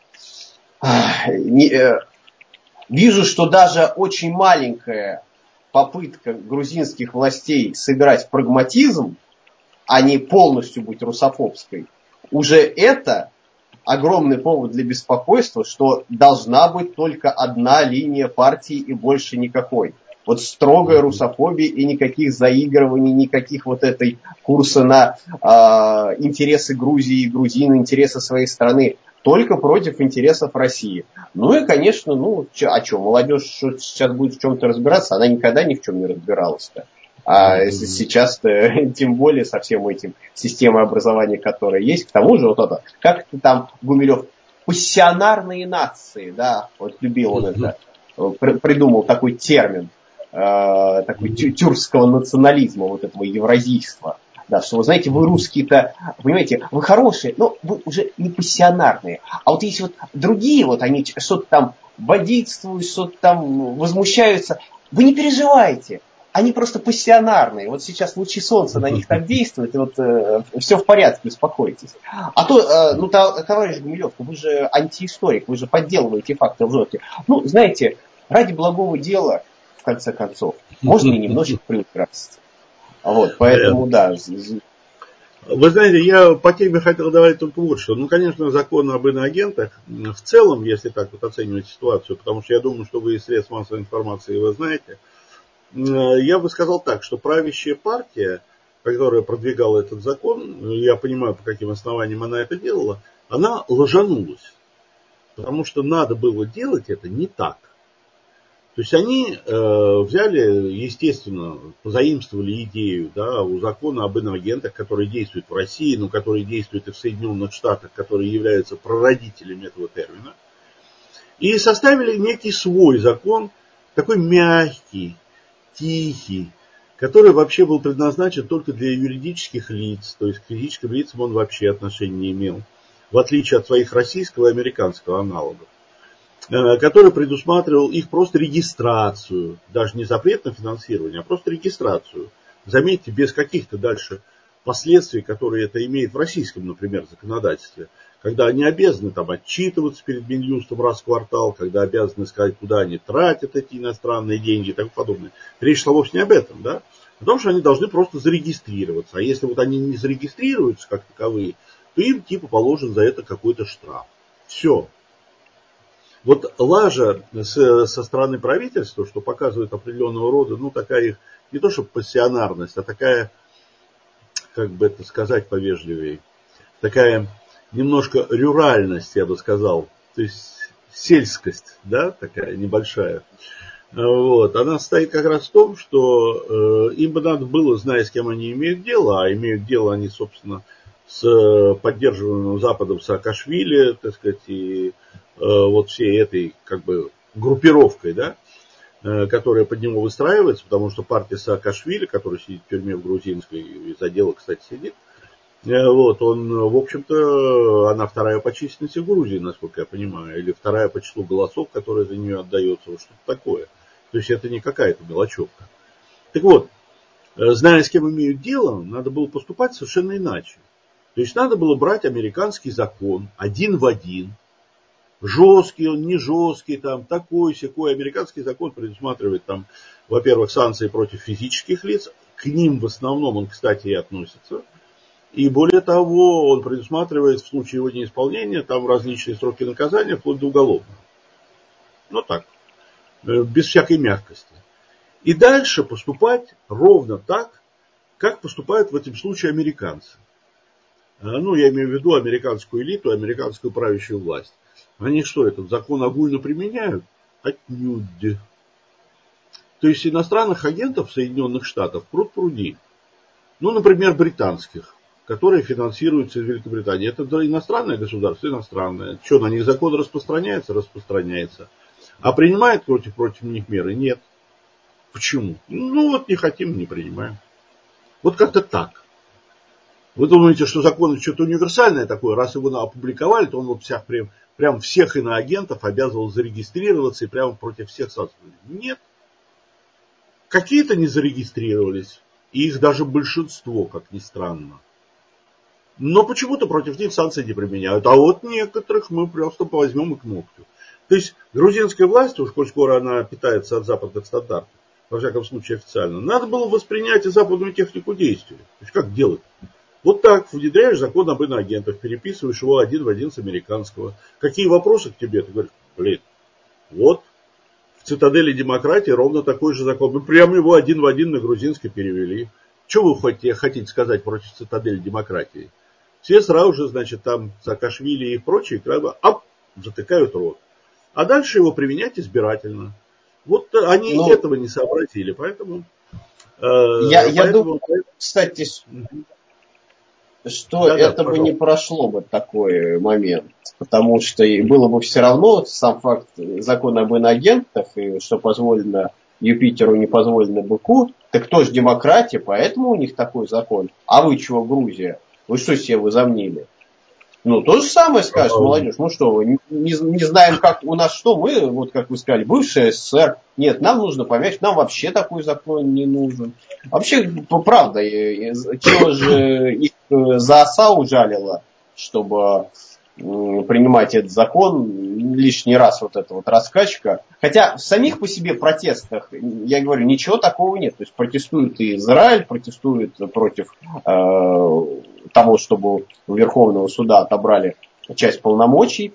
не, вижу, что даже очень маленькая попытка грузинских властей сыграть в прагматизм, а не полностью быть русофобской, уже это огромный повод для беспокойства, что должна быть только одна линия партии и больше никакой. Вот строгая русофобия и никаких заигрываний, никаких вот этой курса на э, интересы Грузии и грузин, интересы своей страны, только против интересов России. Ну и, конечно, ну, а что, молодежь что, сейчас будет в чем-то разбираться, она никогда ни в чем не разбиралась-то. А mm-hmm. сейчас-то, тем более, со всем этим системой образования, которая есть, к тому же вот это, как ты там, Гумилев, пассионарные нации, да, вот любил он mm-hmm. это, придумал такой термин, э, такой mm-hmm. тюркского национализма, вот этого евразийства. Да, что, вы знаете, вы русские-то, понимаете, вы хорошие, но вы уже не пассионарные. А вот есть вот другие, вот они что-то там бандитствуют, что-то там возмущаются. Вы не переживайте. Они просто пассионарные. Вот сейчас лучи солнца на них так действуют, и вот э, все в порядке, успокойтесь. А то, э, ну, товарищ Гумилев, вы же антиисторик, вы же подделываете факты, лжете. Ну, знаете, ради благого дела, в конце концов, можно и немножечко приукрасить. Вот, поэтому, да. Вы знаете, я по теме хотел добавить только вот что. Ну, конечно, закон об иноагентах, в целом, если так вот оценивать ситуацию, потому что я думаю, что вы из средств массовой информации вы знаете, я бы сказал так, что правящая партия, которая продвигала этот закон, я понимаю, по каким основаниям она это делала, она лажанулась. Потому что надо было делать это не так. То есть они э, взяли, естественно, позаимствовали идею, да, у закона об иноагентах, который действует в России, но который действует и в Соединенных Штатах, которые являются прародителями этого термина, и составили некий свой закон, такой мягкий, тихий, который вообще был предназначен только для юридических лиц, то есть к физическим лицам он вообще отношения не имел, в отличие от своих российского и американского аналогов, который предусматривал их просто регистрацию, даже не запрет на финансирование, а просто регистрацию. Заметьте, без каких-то дальше последствий, которые это имеет в российском, например, законодательстве, когда они обязаны там отчитываться перед Минюстом раз в квартал, когда обязаны сказать, куда они тратят эти иностранные деньги и тому подобное. Речь шла вовсе не об этом, да? О том, что они должны просто зарегистрироваться. А если вот они не зарегистрируются как таковые, то им типа положен за это какой-то штраф. Все. Вот лажа с, со стороны правительства, что показывает определенного рода, ну, такая их, не то что пассионарность, а такая, как бы это сказать повежливее, такая немножко рюральность, я бы сказал, то есть сельскость, да, такая небольшая. Вот. Она стоит как раз в том, что э, им бы надо было, зная, с кем они имеют дело, а имеют дело они, собственно, с поддерживаемым Западом Саакашвили, так сказать, и вот всей этой как бы группировкой, да, которая под него выстраивается, потому что партия Саакашвили, которая сидит в тюрьме в грузинской, из-за дела, кстати, сидит, вот, он, в общем-то, она вторая по численности в Грузии, насколько я понимаю, или вторая по числу голосов, которые за нее отдается, вот что-то такое. То есть это не какая-то мелочевка. Так вот, зная, с кем имеют дело, надо было поступать совершенно иначе. То есть надо было брать американский закон один в один, жесткий он, не жесткий, там, такой, сякой. Американский закон предусматривает, там, во-первых, санкции против физических лиц. К ним в основном он, кстати, и относится. И более того, он предусматривает в случае его неисполнения там различные сроки наказания, вплоть до уголовного. Ну так, без всякой мягкости. И дальше поступать ровно так, как поступают в этом случае американцы. Ну, я имею в виду американскую элиту, американскую правящую власть. Они что, этот закон огульно применяют? Отнюдь. То есть иностранных агентов Соединенных Штатов пруд-пруди. Ну, например, британских, которые финансируются из Великобритании. Это иностранное государство, иностранное. Что, на них закон распространяется? Распространяется. А принимает против, против них меры? Нет. Почему? Ну, вот не хотим, не принимаем. Вот как-то так. Вы думаете, что закон что-то универсальное такое, раз его опубликовали, то он вот всех, прям, прям всех иноагентов обязывал зарегистрироваться и прямо против всех сразу. Нет. Какие-то не зарегистрировались, и их даже большинство, как ни странно. Но почему-то против них санкции не применяют. А вот некоторых мы просто возьмем и к ногтю. То есть грузинская власть, уж коль скоро она питается от западных стандартов, во всяком случае официально, надо было воспринять и западную технику действия. То есть как делать? Вот так внедряешь закон об иноагентах, переписываешь его один в один с американского. Какие вопросы к тебе? Ты говоришь, блин, вот в цитадели демократии ровно такой же закон. Мы прямо его один в один на грузинский перевели. Что вы хотите, хотите сказать против цитадели демократии? Все сразу же, значит, там Саакашвили и прочие, ап, затыкают рот. А дальше его применять избирательно. Вот они ну, этого не сообразили, поэтому... Э, я, поэтому... я думаю, кстати, что да, это да, бы не прошло бы такой момент, потому что было бы все равно сам факт закона об иноагентах, и что позволено Юпитеру, не позволено быку, так кто же демократия, поэтому у них такой закон. А вы чего, Грузия? Вы что себе возомнили? Ну, то же самое скажет молодежь. Ну что, вы не, не знаем, как у нас что, мы, вот как вы сказали, бывшая СССР. Нет, нам нужно помять, нам вообще такой закон не нужен. Вообще, правда, чего же их за оса ужалило, чтобы принимать этот закон, лишний раз вот эта вот раскачка. Хотя в самих по себе протестах, я говорю, ничего такого нет. То есть протестует и Израиль, протестует против э, того, чтобы у Верховного суда отобрали часть полномочий.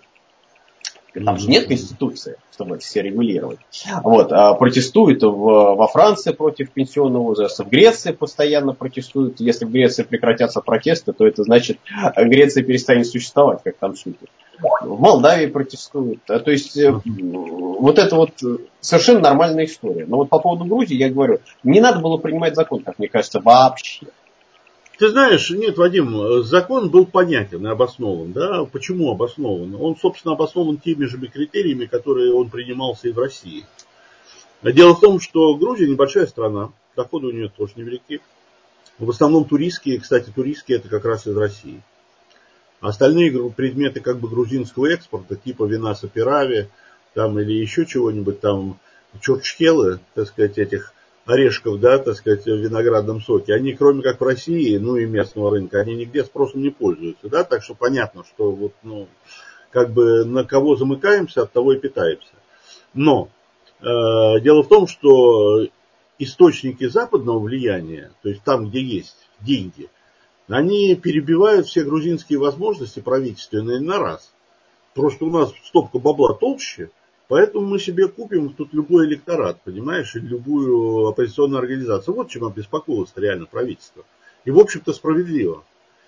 Там же нет конституции, чтобы это все регулировать. Вот, а протестуют в, во Франции против пенсионного возраста, в Греции постоянно протестуют. Если в Греции прекратятся протесты, то это значит, Греция перестанет существовать, как там шутят. В Молдавии протестуют. То есть, вот это вот совершенно нормальная история. Но вот по поводу Грузии, я говорю, не надо было принимать закон, как мне кажется, вообще. Ты знаешь, нет, Вадим, закон был понятен и обоснован. Да? Почему обоснован? Он, собственно, обоснован теми же критериями, которые он принимался и в России. Дело в том, что Грузия небольшая страна, доходы у нее тоже невелики. В основном туристские, кстати, туристские это как раз из России. Остальные предметы как бы грузинского экспорта, типа вина Саперави, там, или еще чего-нибудь там, чурчхелы, так сказать, этих орешков, да, так сказать, в виноградном соке, они, кроме как в России, ну и местного рынка, они нигде спросом не пользуются, да, так что понятно, что вот, ну, как бы на кого замыкаемся, от того и питаемся. Но э, дело в том, что источники западного влияния, то есть там, где есть деньги, они перебивают все грузинские возможности правительственные на раз. Просто у нас стопка бабла толще, поэтому мы себе купим тут любой электорат, понимаешь, и любую оппозиционную организацию. Вот чем обеспокоилось реально правительство. И, в общем-то, справедливо.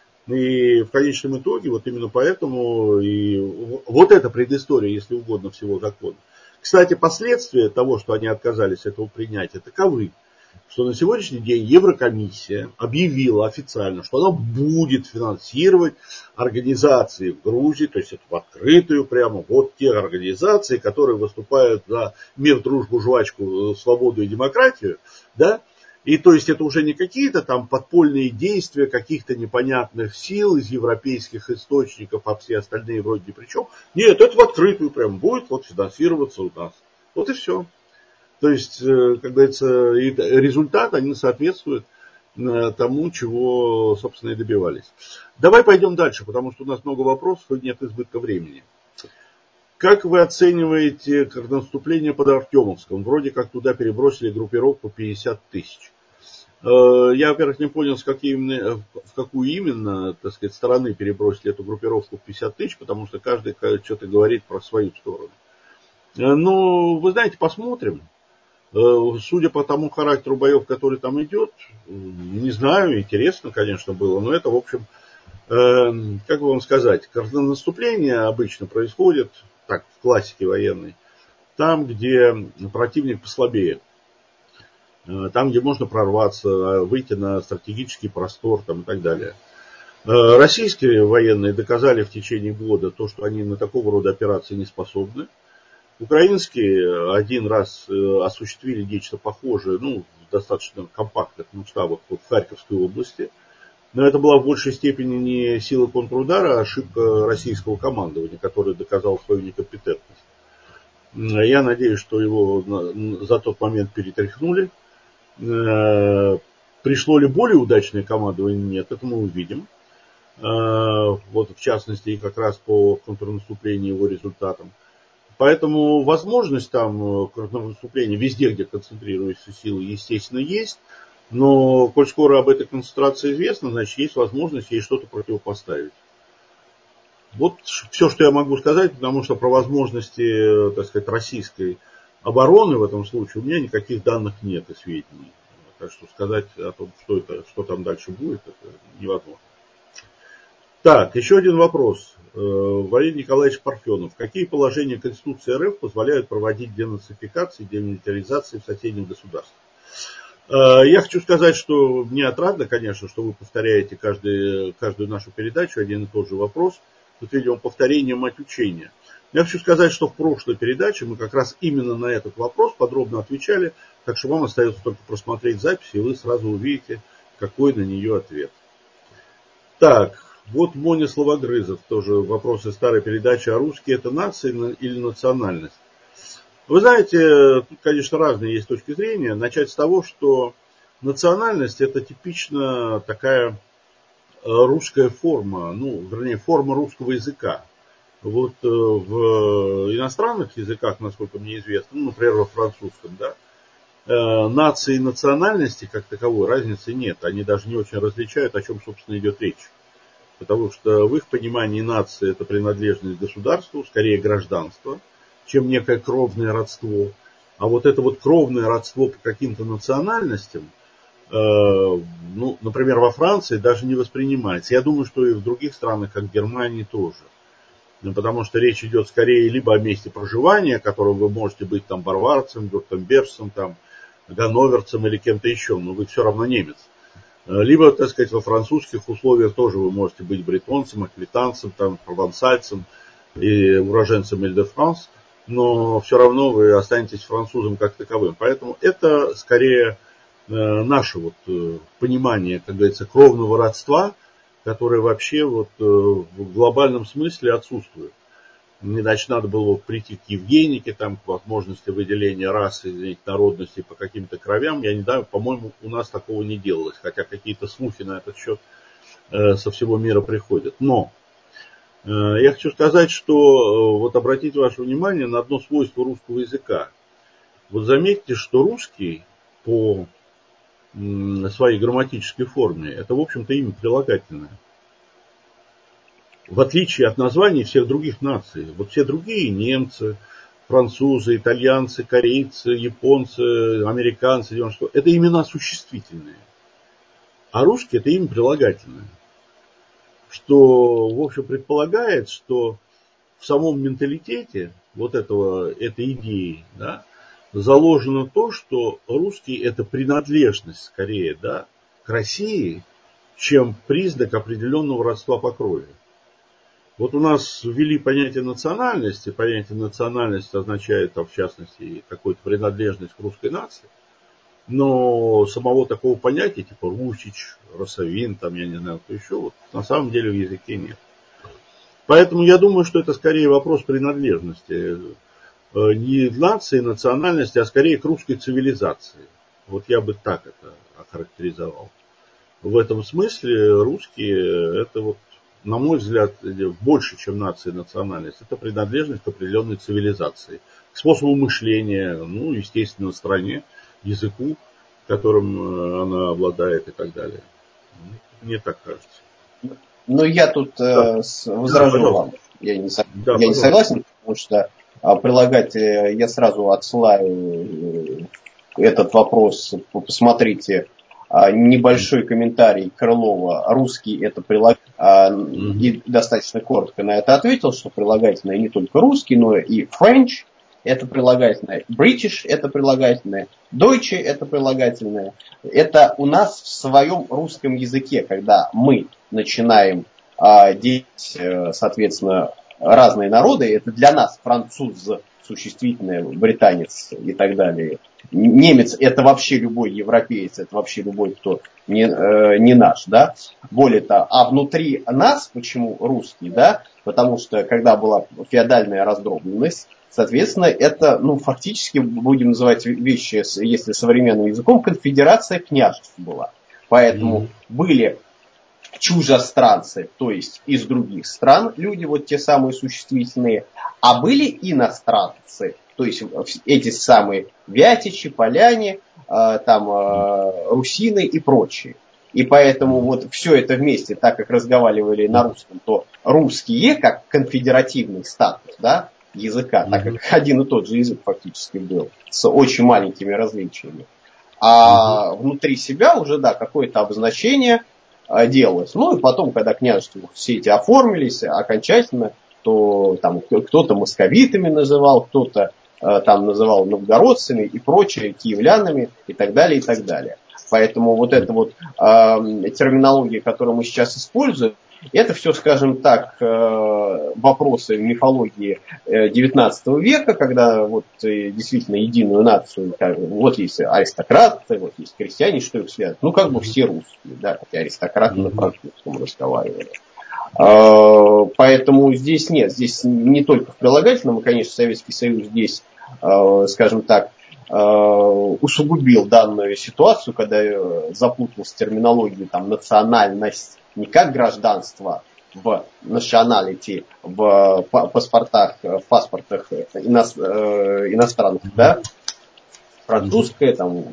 И в конечном итоге, вот именно поэтому, и вот эта предыстория, если угодно, всего закона. Кстати, последствия того, что они отказались этого принятия, таковы, что на сегодняшний день Еврокомиссия объявила официально, что она будет финансировать организации в Грузии, то есть это в открытую прямо, вот те организации, которые выступают за мир, дружбу, жвачку, свободу и демократию, да, и то есть это уже не какие-то там подпольные действия каких-то непонятных сил из европейских источников, а все остальные вроде ни при чем. Нет, это в открытую прям будет вот финансироваться у нас. Вот и все. То есть, как говорится, результат, они соответствуют тому, чего, собственно, и добивались. Давай пойдем дальше, потому что у нас много вопросов и нет избытка времени. Как вы оцениваете контрнаступление под Артемовском? Вроде как туда перебросили группировку пятьдесят тысяч. Я, во-первых, не понял, с каким, в какую именно, так сказать, стороны перебросили эту группировку в пятьдесят тысяч, потому что каждый что-то говорит про свою сторону. Но, вы знаете, посмотрим. Судя по тому характеру боев, который там идет, не знаю, интересно, конечно, было, но это, в общем, как бы вам сказать, контрнаступление обычно происходит, так, в классике военной, там, где противник послабее. Там, где можно прорваться, выйти на стратегический простор там, и так далее. Российские военные доказали в течение года то, что они на такого рода операции не способны. Украинские один раз осуществили нечто похожее, ну, в достаточно компактных масштабах вот в Харьковской области. Но это была в большей степени не сила контрудара, а ошибка российского командования, которое доказало свою некомпетентность. Я надеюсь, что его за тот момент перетряхнули. Пришло ли более удачное командование? Нет, это мы увидим. Вот в частности и как раз по контрнаступлению его результатам. Поэтому возможность там контрнаступления везде, где концентрируются силы, естественно, есть. Но, коль скоро об этой концентрации известно, значит, есть возможность ей что-то противопоставить. Вот все, что я могу сказать, потому что про возможности, так сказать, российской обороны в этом случае у меня никаких данных нет и сведений. Так что сказать о том, что, это, что там дальше будет, это невозможно. Так, еще один вопрос. Валерий Николаевич Парфенов. Какие положения Конституции РФ позволяют проводить денацификации, демилитаризации в соседних государствах? Я хочу сказать, что мне отрадно, конечно, что вы повторяете каждый, каждую нашу передачу один и тот же вопрос. Тут, видимо, повторение мать учения. Я хочу сказать, что в прошлой передаче мы как раз именно на этот вопрос подробно отвечали, так что вам остается только просмотреть запись, и вы сразу увидите, какой на нее ответ. Так, вот Моня Словогрызов, тоже вопросы старой передачи, а русские это нация или национальность? Вы знаете, тут, конечно, разные есть точки зрения. Начать с того, что национальность это типично такая русская форма, ну, вернее, форма русского языка. Вот в иностранных языках, насколько мне известно, ну, например, во французском, да, нации и национальности как таковой разницы нет. Они даже не очень различают, о чем, собственно, идет речь. Потому что в их понимании нация это принадлежность к государству, скорее гражданство, чем некое кровное родство. А вот это вот кровное родство по каким-то национальностям, э, ну, например, во Франции даже не воспринимается. Я думаю, что и в других странах, как Германии, тоже. Ну, потому что речь идет скорее либо о месте проживания, которым вы можете быть там баварцем, вюртембержцем, там, ганноверцем или кем-то еще, но вы все равно немец. Либо, так сказать, во французских условиях тоже вы можете быть бретонцем, аквитанцем, там, провансальцем и уроженцем Иль-де-Франс, но все равно вы останетесь французом как таковым. Поэтому это скорее э, наше вот, э, понимание, как говорится, кровного родства, которое вообще вот, э, в глобальном смысле отсутствует. Иначе надо было прийти к Евгенике, там, к возможности выделения расы, извините, народности по каким-то кровям. Я не знаю, по-моему, у нас такого не делалось, хотя какие-то слухи на этот счет э, со всего мира приходят. Но э, я хочу сказать, что э, вот обратите ваше внимание на одно свойство русского языка. Вот заметьте, что русский по э, своей грамматической форме, это, в общем-то, имя прилагательное. В отличие от названий всех других наций. Вот все другие, немцы, французы, итальянцы, корейцы, японцы, американцы, это имена существительные. А русский это имя прилагательное. Что, в общем, предполагает, что в самом менталитете вот этого, этой идеи, да, заложено то, что русский это принадлежность скорее, да, к России, чем признак определенного родства по крови. Вот у нас ввели понятие национальности. Понятие национальности означает, в частности, какую-то принадлежность к русской нации. Но самого такого понятия, типа русич, росовин, там, я не знаю, кто еще, вот, на самом деле в языке нет. Поэтому я думаю, что это скорее вопрос принадлежности. Не нации, национальности, а скорее к русской цивилизации. Вот я бы так это охарактеризовал. В этом смысле русские это вот на мой взгляд, больше, чем нация и национальность. Это принадлежность к определенной цивилизации, к способу мышления, ну, естественно, стране, языку, которым она обладает и так далее. Мне так кажется. Ну, я тут Да. э, возражу Да, вам. Я не, да, я не согласен, потому что а, прилагать, э, я сразу отсылаю этот вопрос, посмотрите, а, небольшой комментарий Крылова, русский это прилагательное, а, угу. И достаточно коротко на это ответил, что прилагательное не только русский, но и French это прилагательное, British это прилагательное, Deutsche это прилагательное. Это у нас в своем русском языке, когда мы начинаем а, делить, соответственно, разные народы, это для нас француз, существительное, британец и так далее. Немец это вообще любой европеец, это вообще любой, кто не, э, не наш, да. Более того, а внутри нас, почему русский, да, потому что когда была феодальная раздробленность, соответственно, это, ну, фактически, будем называть вещи, если современным языком, конфедерация княжеств была. Поэтому mm-hmm. были чужестранцы, то есть из других стран люди, вот те самые существительные, а были иностранцы, то есть эти самые вятичи, поляне, э, там, э, русины и прочие. И поэтому вот все это вместе, так как разговаривали на русском, то русские, как конфедеративный статус, да, языка, так как один и тот же язык фактически был, с очень маленькими различиями. А угу. внутри себя уже, да, какое-то обозначение делалось. Ну и потом, когда княжества все эти оформились окончательно, то там кто-то московитами называл, кто-то там называл новгородцами и прочее, киевлянами и так далее, и так далее. Поэтому вот эта вот э, терминология, которую мы сейчас используем, это все, скажем так, э, вопросы мифологии девятнадцатого века, когда вот э, действительно единую нацию, как, вот есть аристократы, вот есть крестьяне, что их связывает. Ну, как бы все русские, да, хотя аристократы на французском разговаривали. Э, поэтому здесь нет, здесь не только в прилагательном, и, конечно, Советский Союз здесь, э, скажем так, усугубил данную ситуацию, когда запутал с терминологией там, национальность не как гражданство в nationality, в паспортах, в паспортах иностранных, да, французская, там,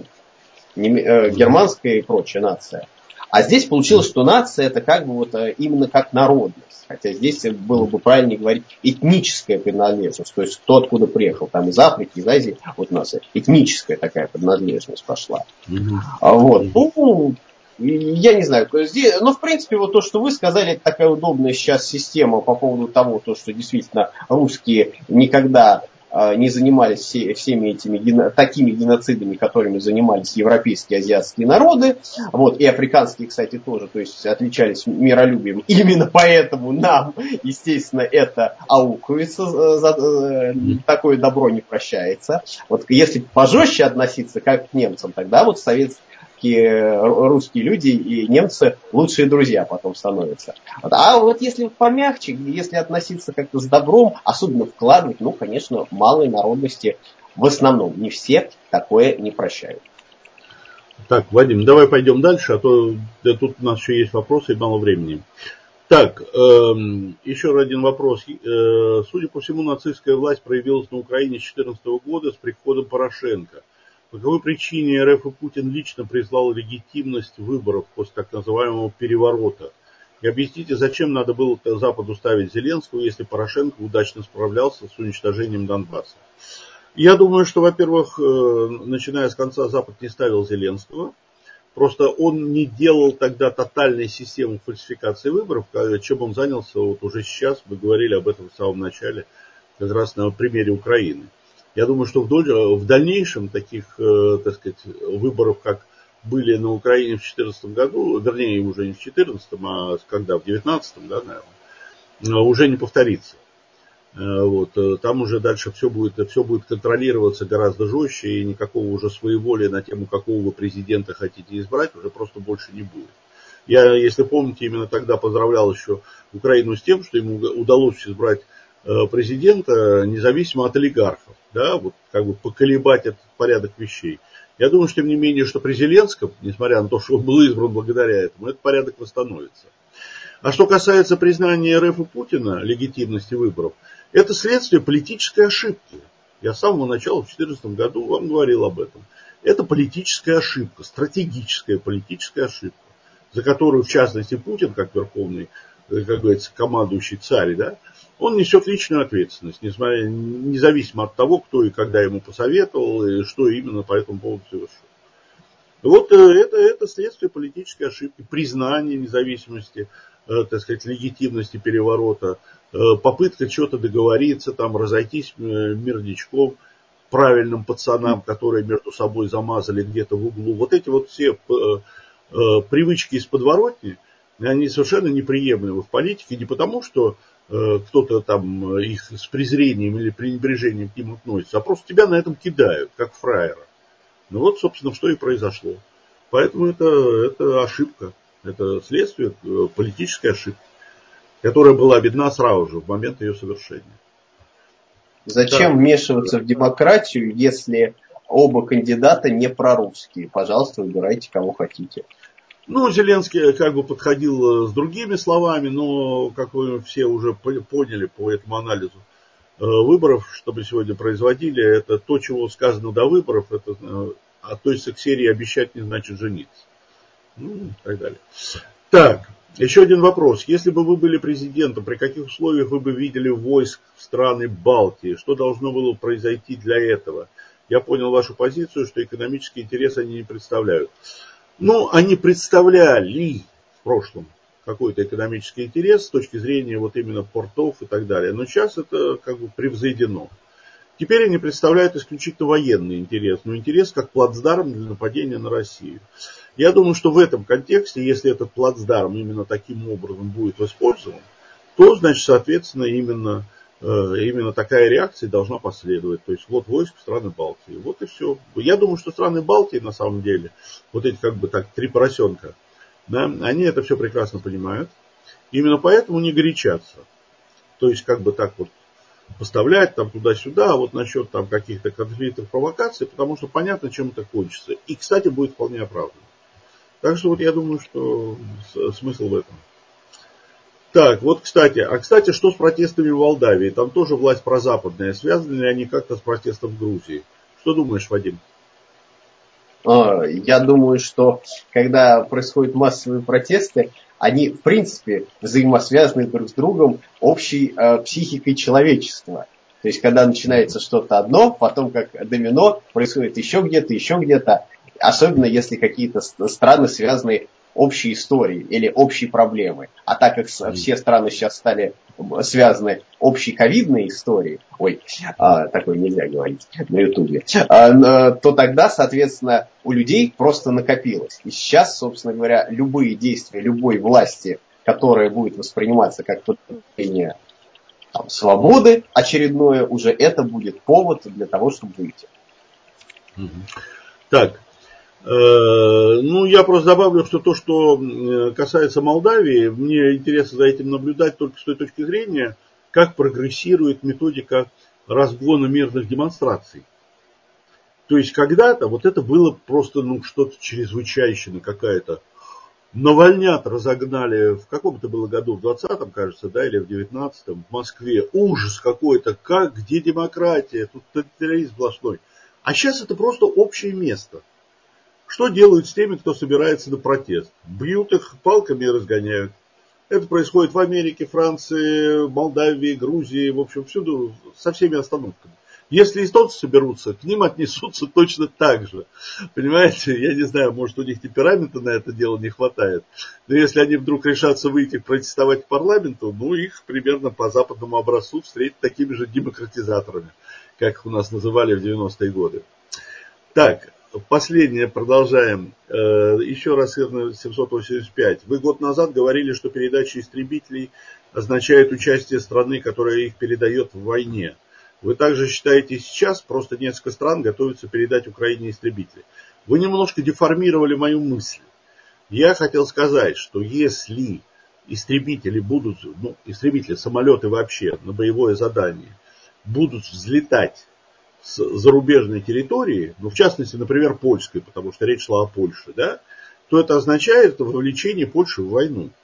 германская и прочая нация. А здесь получилось, что нация это как бы вот именно как народность. Хотя здесь было бы правильнее говорить этническая принадлежность. То есть кто откуда приехал. Там из Африки, из Азии. Вот у нас этническая такая принадлежность пошла. Mm-hmm. А вот. Ну, я не знаю. Здесь, ну, в принципе, вот то, что вы сказали, это такая удобная сейчас система по поводу того, то, что действительно русские никогда не занимались все, всеми этими гено, такими геноцидами, которыми занимались европейские, азиатские народы, вот, и африканские, кстати, тоже, то есть отличались миролюбием. Именно поэтому нам, естественно, это аукается, за, такое добро не прощается. Вот если пожестче относиться, как к немцам, тогда вот советские русские люди и немцы лучшие друзья потом становятся. Вот. А вот если помягче, если относиться как-то с добром, особенно вкладывать, ну, конечно, малые народности в основном, не все такое не прощают. Так, Вадим, давай пойдем дальше, а то да, тут у нас еще есть вопросы и мало времени. Так, э, еще один вопрос. Э, судя по всему, нацистская власть проявилась на Украине с две тысячи четырнадцатого года с приходом Порошенко. По какой причине РФ и Путин лично признал легитимность выборов после так называемого переворота? И объясните, зачем надо было Западу ставить Зеленского, если Порошенко удачно справлялся с уничтожением Донбасса? Я думаю, что, во-первых, начиная с конца, Запад не ставил Зеленского. Просто он не делал тогда тотальной системы фальсификации выборов, чем он занялся вот уже сейчас. Мы говорили об этом в самом начале, как раз на примере Украины. Я думаю, что вдоль, в дальнейшем таких, так сказать, выборов, как были на Украине в две тысячи четырнадцатом году, вернее, уже не в две тысячи четырнадцатом, а когда, в две тысячи девятнадцатом, да, наверное, уже не повторится. Вот, там уже дальше все будет, все будет контролироваться гораздо жестче, и никакого уже своеволия на тему, какого вы президента хотите избрать, уже просто больше не будет. Я, если помните, именно тогда поздравлял еще Украину с тем, что ему удалось избрать президента независимо от олигархов, да, вот как бы поколебать этот порядок вещей. Я думаю, что тем не менее, что при Зеленском, несмотря на то, что он был избран благодаря этому, этот порядок восстановится. А что касается признания эр эф и Путина, легитимности выборов, это следствие политической ошибки. Я с самого начала в две тысячи четырнадцатом году вам говорил об этом. Это политическая ошибка, стратегическая политическая ошибка, за которую, в частности, Путин, как верховный, как говорится, командующий царь, да, он несет личную ответственность, несмотря, независимо от того, кто и когда ему посоветовал, и что именно по этому поводу совершил. Вот это, это следствие политической ошибки, признание независимости, э, так сказать, легитимности переворота, э, попытка что-то договориться, там, разойтись э, мирничком, правильным пацанам, которые между собой замазали где-то в углу. Вот эти вот все э, э, привычки из подворотни, они совершенно неприемлемы в политике, не потому, что э, кто-то там их с презрением или пренебрежением к ним относится, а просто тебя на этом кидают, как фраера. Ну вот, собственно, что и произошло. Поэтому это, это ошибка, это следствие политической ошибки, которая была видна сразу же в момент ее совершения. Зачем да. вмешиваться в демократию, если оба кандидата не прорусские? Пожалуйста, выбирайте, кого хотите. Ну, Зеленский как бы подходил с другими словами, но, как вы все уже поняли по этому анализу выборов, что мы сегодня производили, это то, чего сказано до выборов, это относится к серии «обещать не значит жениться». Ну, и так далее. Так, еще один вопрос. Если бы вы были президентом, при каких условиях вы бы видели войск в страны Балтии? Что должно было произойти для этого? Я понял вашу позицию, что экономические интересы они не представляют. Ну, они представляли в прошлом какой-то экономический интерес с точки зрения вот именно портов и так далее. Но сейчас это как бы превзойдено. Теперь они представляют исключительно военный интерес, но интерес как плацдарм для нападения на Россию. Я думаю, что в этом контексте, если этот плацдарм именно таким образом будет использован, то, значит, соответственно, именно, именно такая реакция должна последовать. То есть вот войск в страны Балтии. Вот и все. Я думаю, что страны Балтии, на самом деле, вот эти как бы так три поросенка, да, они это все прекрасно понимают. Именно поэтому не горячатся. То есть как бы так вот поставлять там туда-сюда, а вот насчет там каких-то конфликтов, провокаций, потому что понятно, чем это кончится. И, кстати, будет вполне оправданно. Так что вот я думаю, что смысл в этом. Так, вот, кстати, а, кстати, что с протестами в Молдавии? Там тоже власть прозападная. Связаны ли они как-то с протестом в Грузии? Что думаешь, Вадим? Я думаю, что когда происходят массовые протесты, они, в принципе, взаимосвязаны друг с другом общей э, психикой человечества. То есть, когда начинается что-то одно, потом как домино, происходит еще где-то, еще где-то. Особенно, если какие-то страны связаны общей историей или общей проблемой. А так как все страны сейчас стали связаны общей ковидной историей, ой, а, такое нельзя говорить на Ютубе, а, то тогда, соответственно, у людей просто накопилось. И сейчас, собственно говоря, любые действия любой власти, которая будет восприниматься как подтверждение там, свободы очередное, уже это будет повод для того, чтобы выйти. Так. Ну, я просто добавлю, что то, что касается Молдавии, мне интересно за этим наблюдать только с той точки зрения, как прогрессирует методика разгона мирных демонстраций. То есть когда-то вот это было просто ну, что-то чрезвычайщина какая-то. Навальнят разогнали в каком-то было году, в двадцатом, кажется, да, или в девятнадцатом, в Москве. Ужас какой-то, как, где демократия, тут тоталитаризм сплошной. А сейчас это просто общее место. Что делают с теми, кто собирается на протест? Бьют их палками и разгоняют. Это происходит в Америке, Франции, Молдавии, Грузии, в общем, всюду, со всеми остановками. Если эстонцы соберутся, к ним отнесутся точно так же. Понимаете, я не знаю, может у них темперамента на это дело не хватает. Но если они вдруг решатся выйти протестовать к парламенту, ну их примерно по западному образцу встретят такими же демократизаторами, как их у нас называли в девяностые годы. Так. Последнее, продолжаем. Еще раз семьсот восемьдесят пять. Вы год назад говорили, что передача истребителей означает участие страны, которая их передает в войне. Вы также считаете сейчас, просто несколько стран готовятся передать Украине истребители. Вы немножко деформировали мою мысль. Я хотел сказать, что если истребители будут, ну, истребители, самолеты вообще на боевое задание, будут взлетать с зарубежной территории, ну, в частности, например, польской, потому что речь шла о Польше, да, то это означает вовлечение Польши в войну.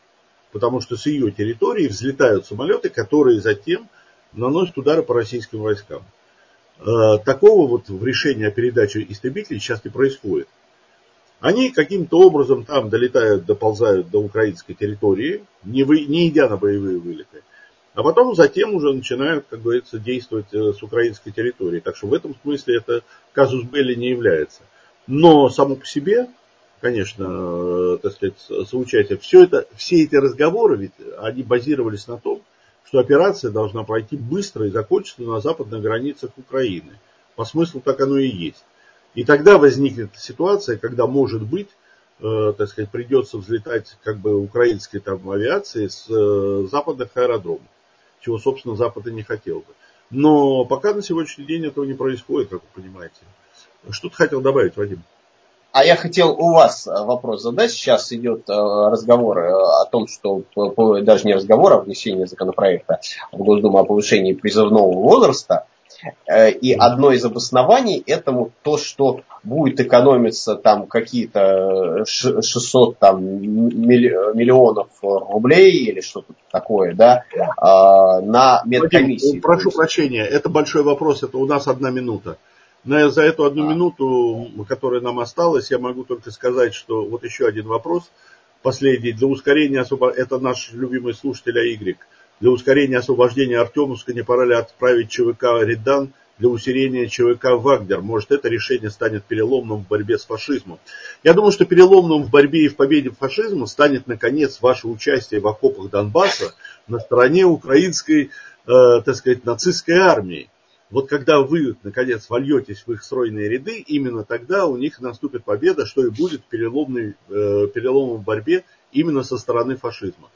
потому что с ее территории взлетают самолеты, которые затем наносят удары по российским войскам. Такого вот в решении о передаче истребителей сейчас не происходит. Они каким-то образом там долетают, доползают до украинской территории, не, вы, не идя на боевые вылеты, а потом затем уже начинают, как говорится, действовать с украинской территории. Так что в этом смысле это казус белли не является. Но само по себе, конечно, так сказать, соучастие, все, это, все эти разговоры, ведь они базировались на том, что операция должна пройти быстро и закончиться на западных границах Украины. По смыслу так оно и есть. И тогда возникнет ситуация, когда, может быть, э, так сказать, придется взлетать как бы украинской там авиации с э, западных аэродромов, чего, собственно, Запад и не хотел бы. Но пока на сегодняшний день этого не происходит, как вы понимаете. Что ты хотел добавить, Вадим? А я хотел у вас вопрос задать. Сейчас идет разговор о том, что, даже не разговор, а внесение законопроекта в Госдуму о повышении призывного возраста. И одно из обоснований этому то, что будет экономиться там какие-то шестьсот там, миллионов рублей или что-то такое, да, на медкомиссии. Вадим, прошу прощения, это большой вопрос, это у нас одна минута. Но за эту одну а. минуту, которая нам осталась, я могу только сказать, что вот еще один вопрос, последний, для ускорения освобождения, это наш любимый слушатель А.Y. Для ускорения освобождения Артемовска не пора ли отправить ЧВК Редан для усиления ЧВК Вагнер? Может, это решение станет переломным в борьбе с фашизмом? Я думаю, что переломным в борьбе и в победе фашизма станет, наконец, ваше участие в окопах Донбасса на стороне украинской, э, так сказать, нацистской армии. Вот когда вы, наконец, вольетесь в их стройные ряды, именно тогда у них наступит победа, что и будет переломной, э, переломом в борьбе именно со стороны фашизма.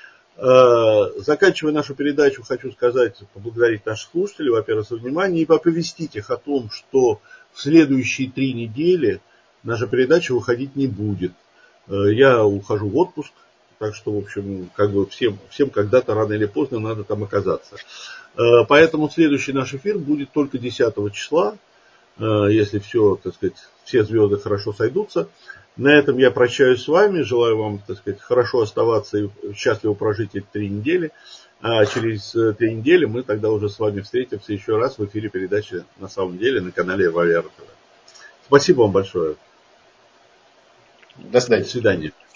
Заканчивая нашу передачу, хочу сказать, поблагодарить наших слушателей, во-первых, за внимание, и оповестить их о том, что в следующие три недели наша передача выходить не будет. Я ухожу в отпуск, так что, в общем, как бы всем, всем когда-то рано или поздно надо там оказаться. Поэтому следующий наш эфир будет только десятого числа, если все, так сказать, все звезды хорошо сойдутся. На этом я прощаюсь с вами, желаю вам, так сказать, хорошо оставаться и счастливо прожить эти три недели. А через три недели мы тогда уже с вами встретимся еще раз в эфире передачи «На самом деле» на канале Валера ТВ. Спасибо вам большое. До свидания. До свидания.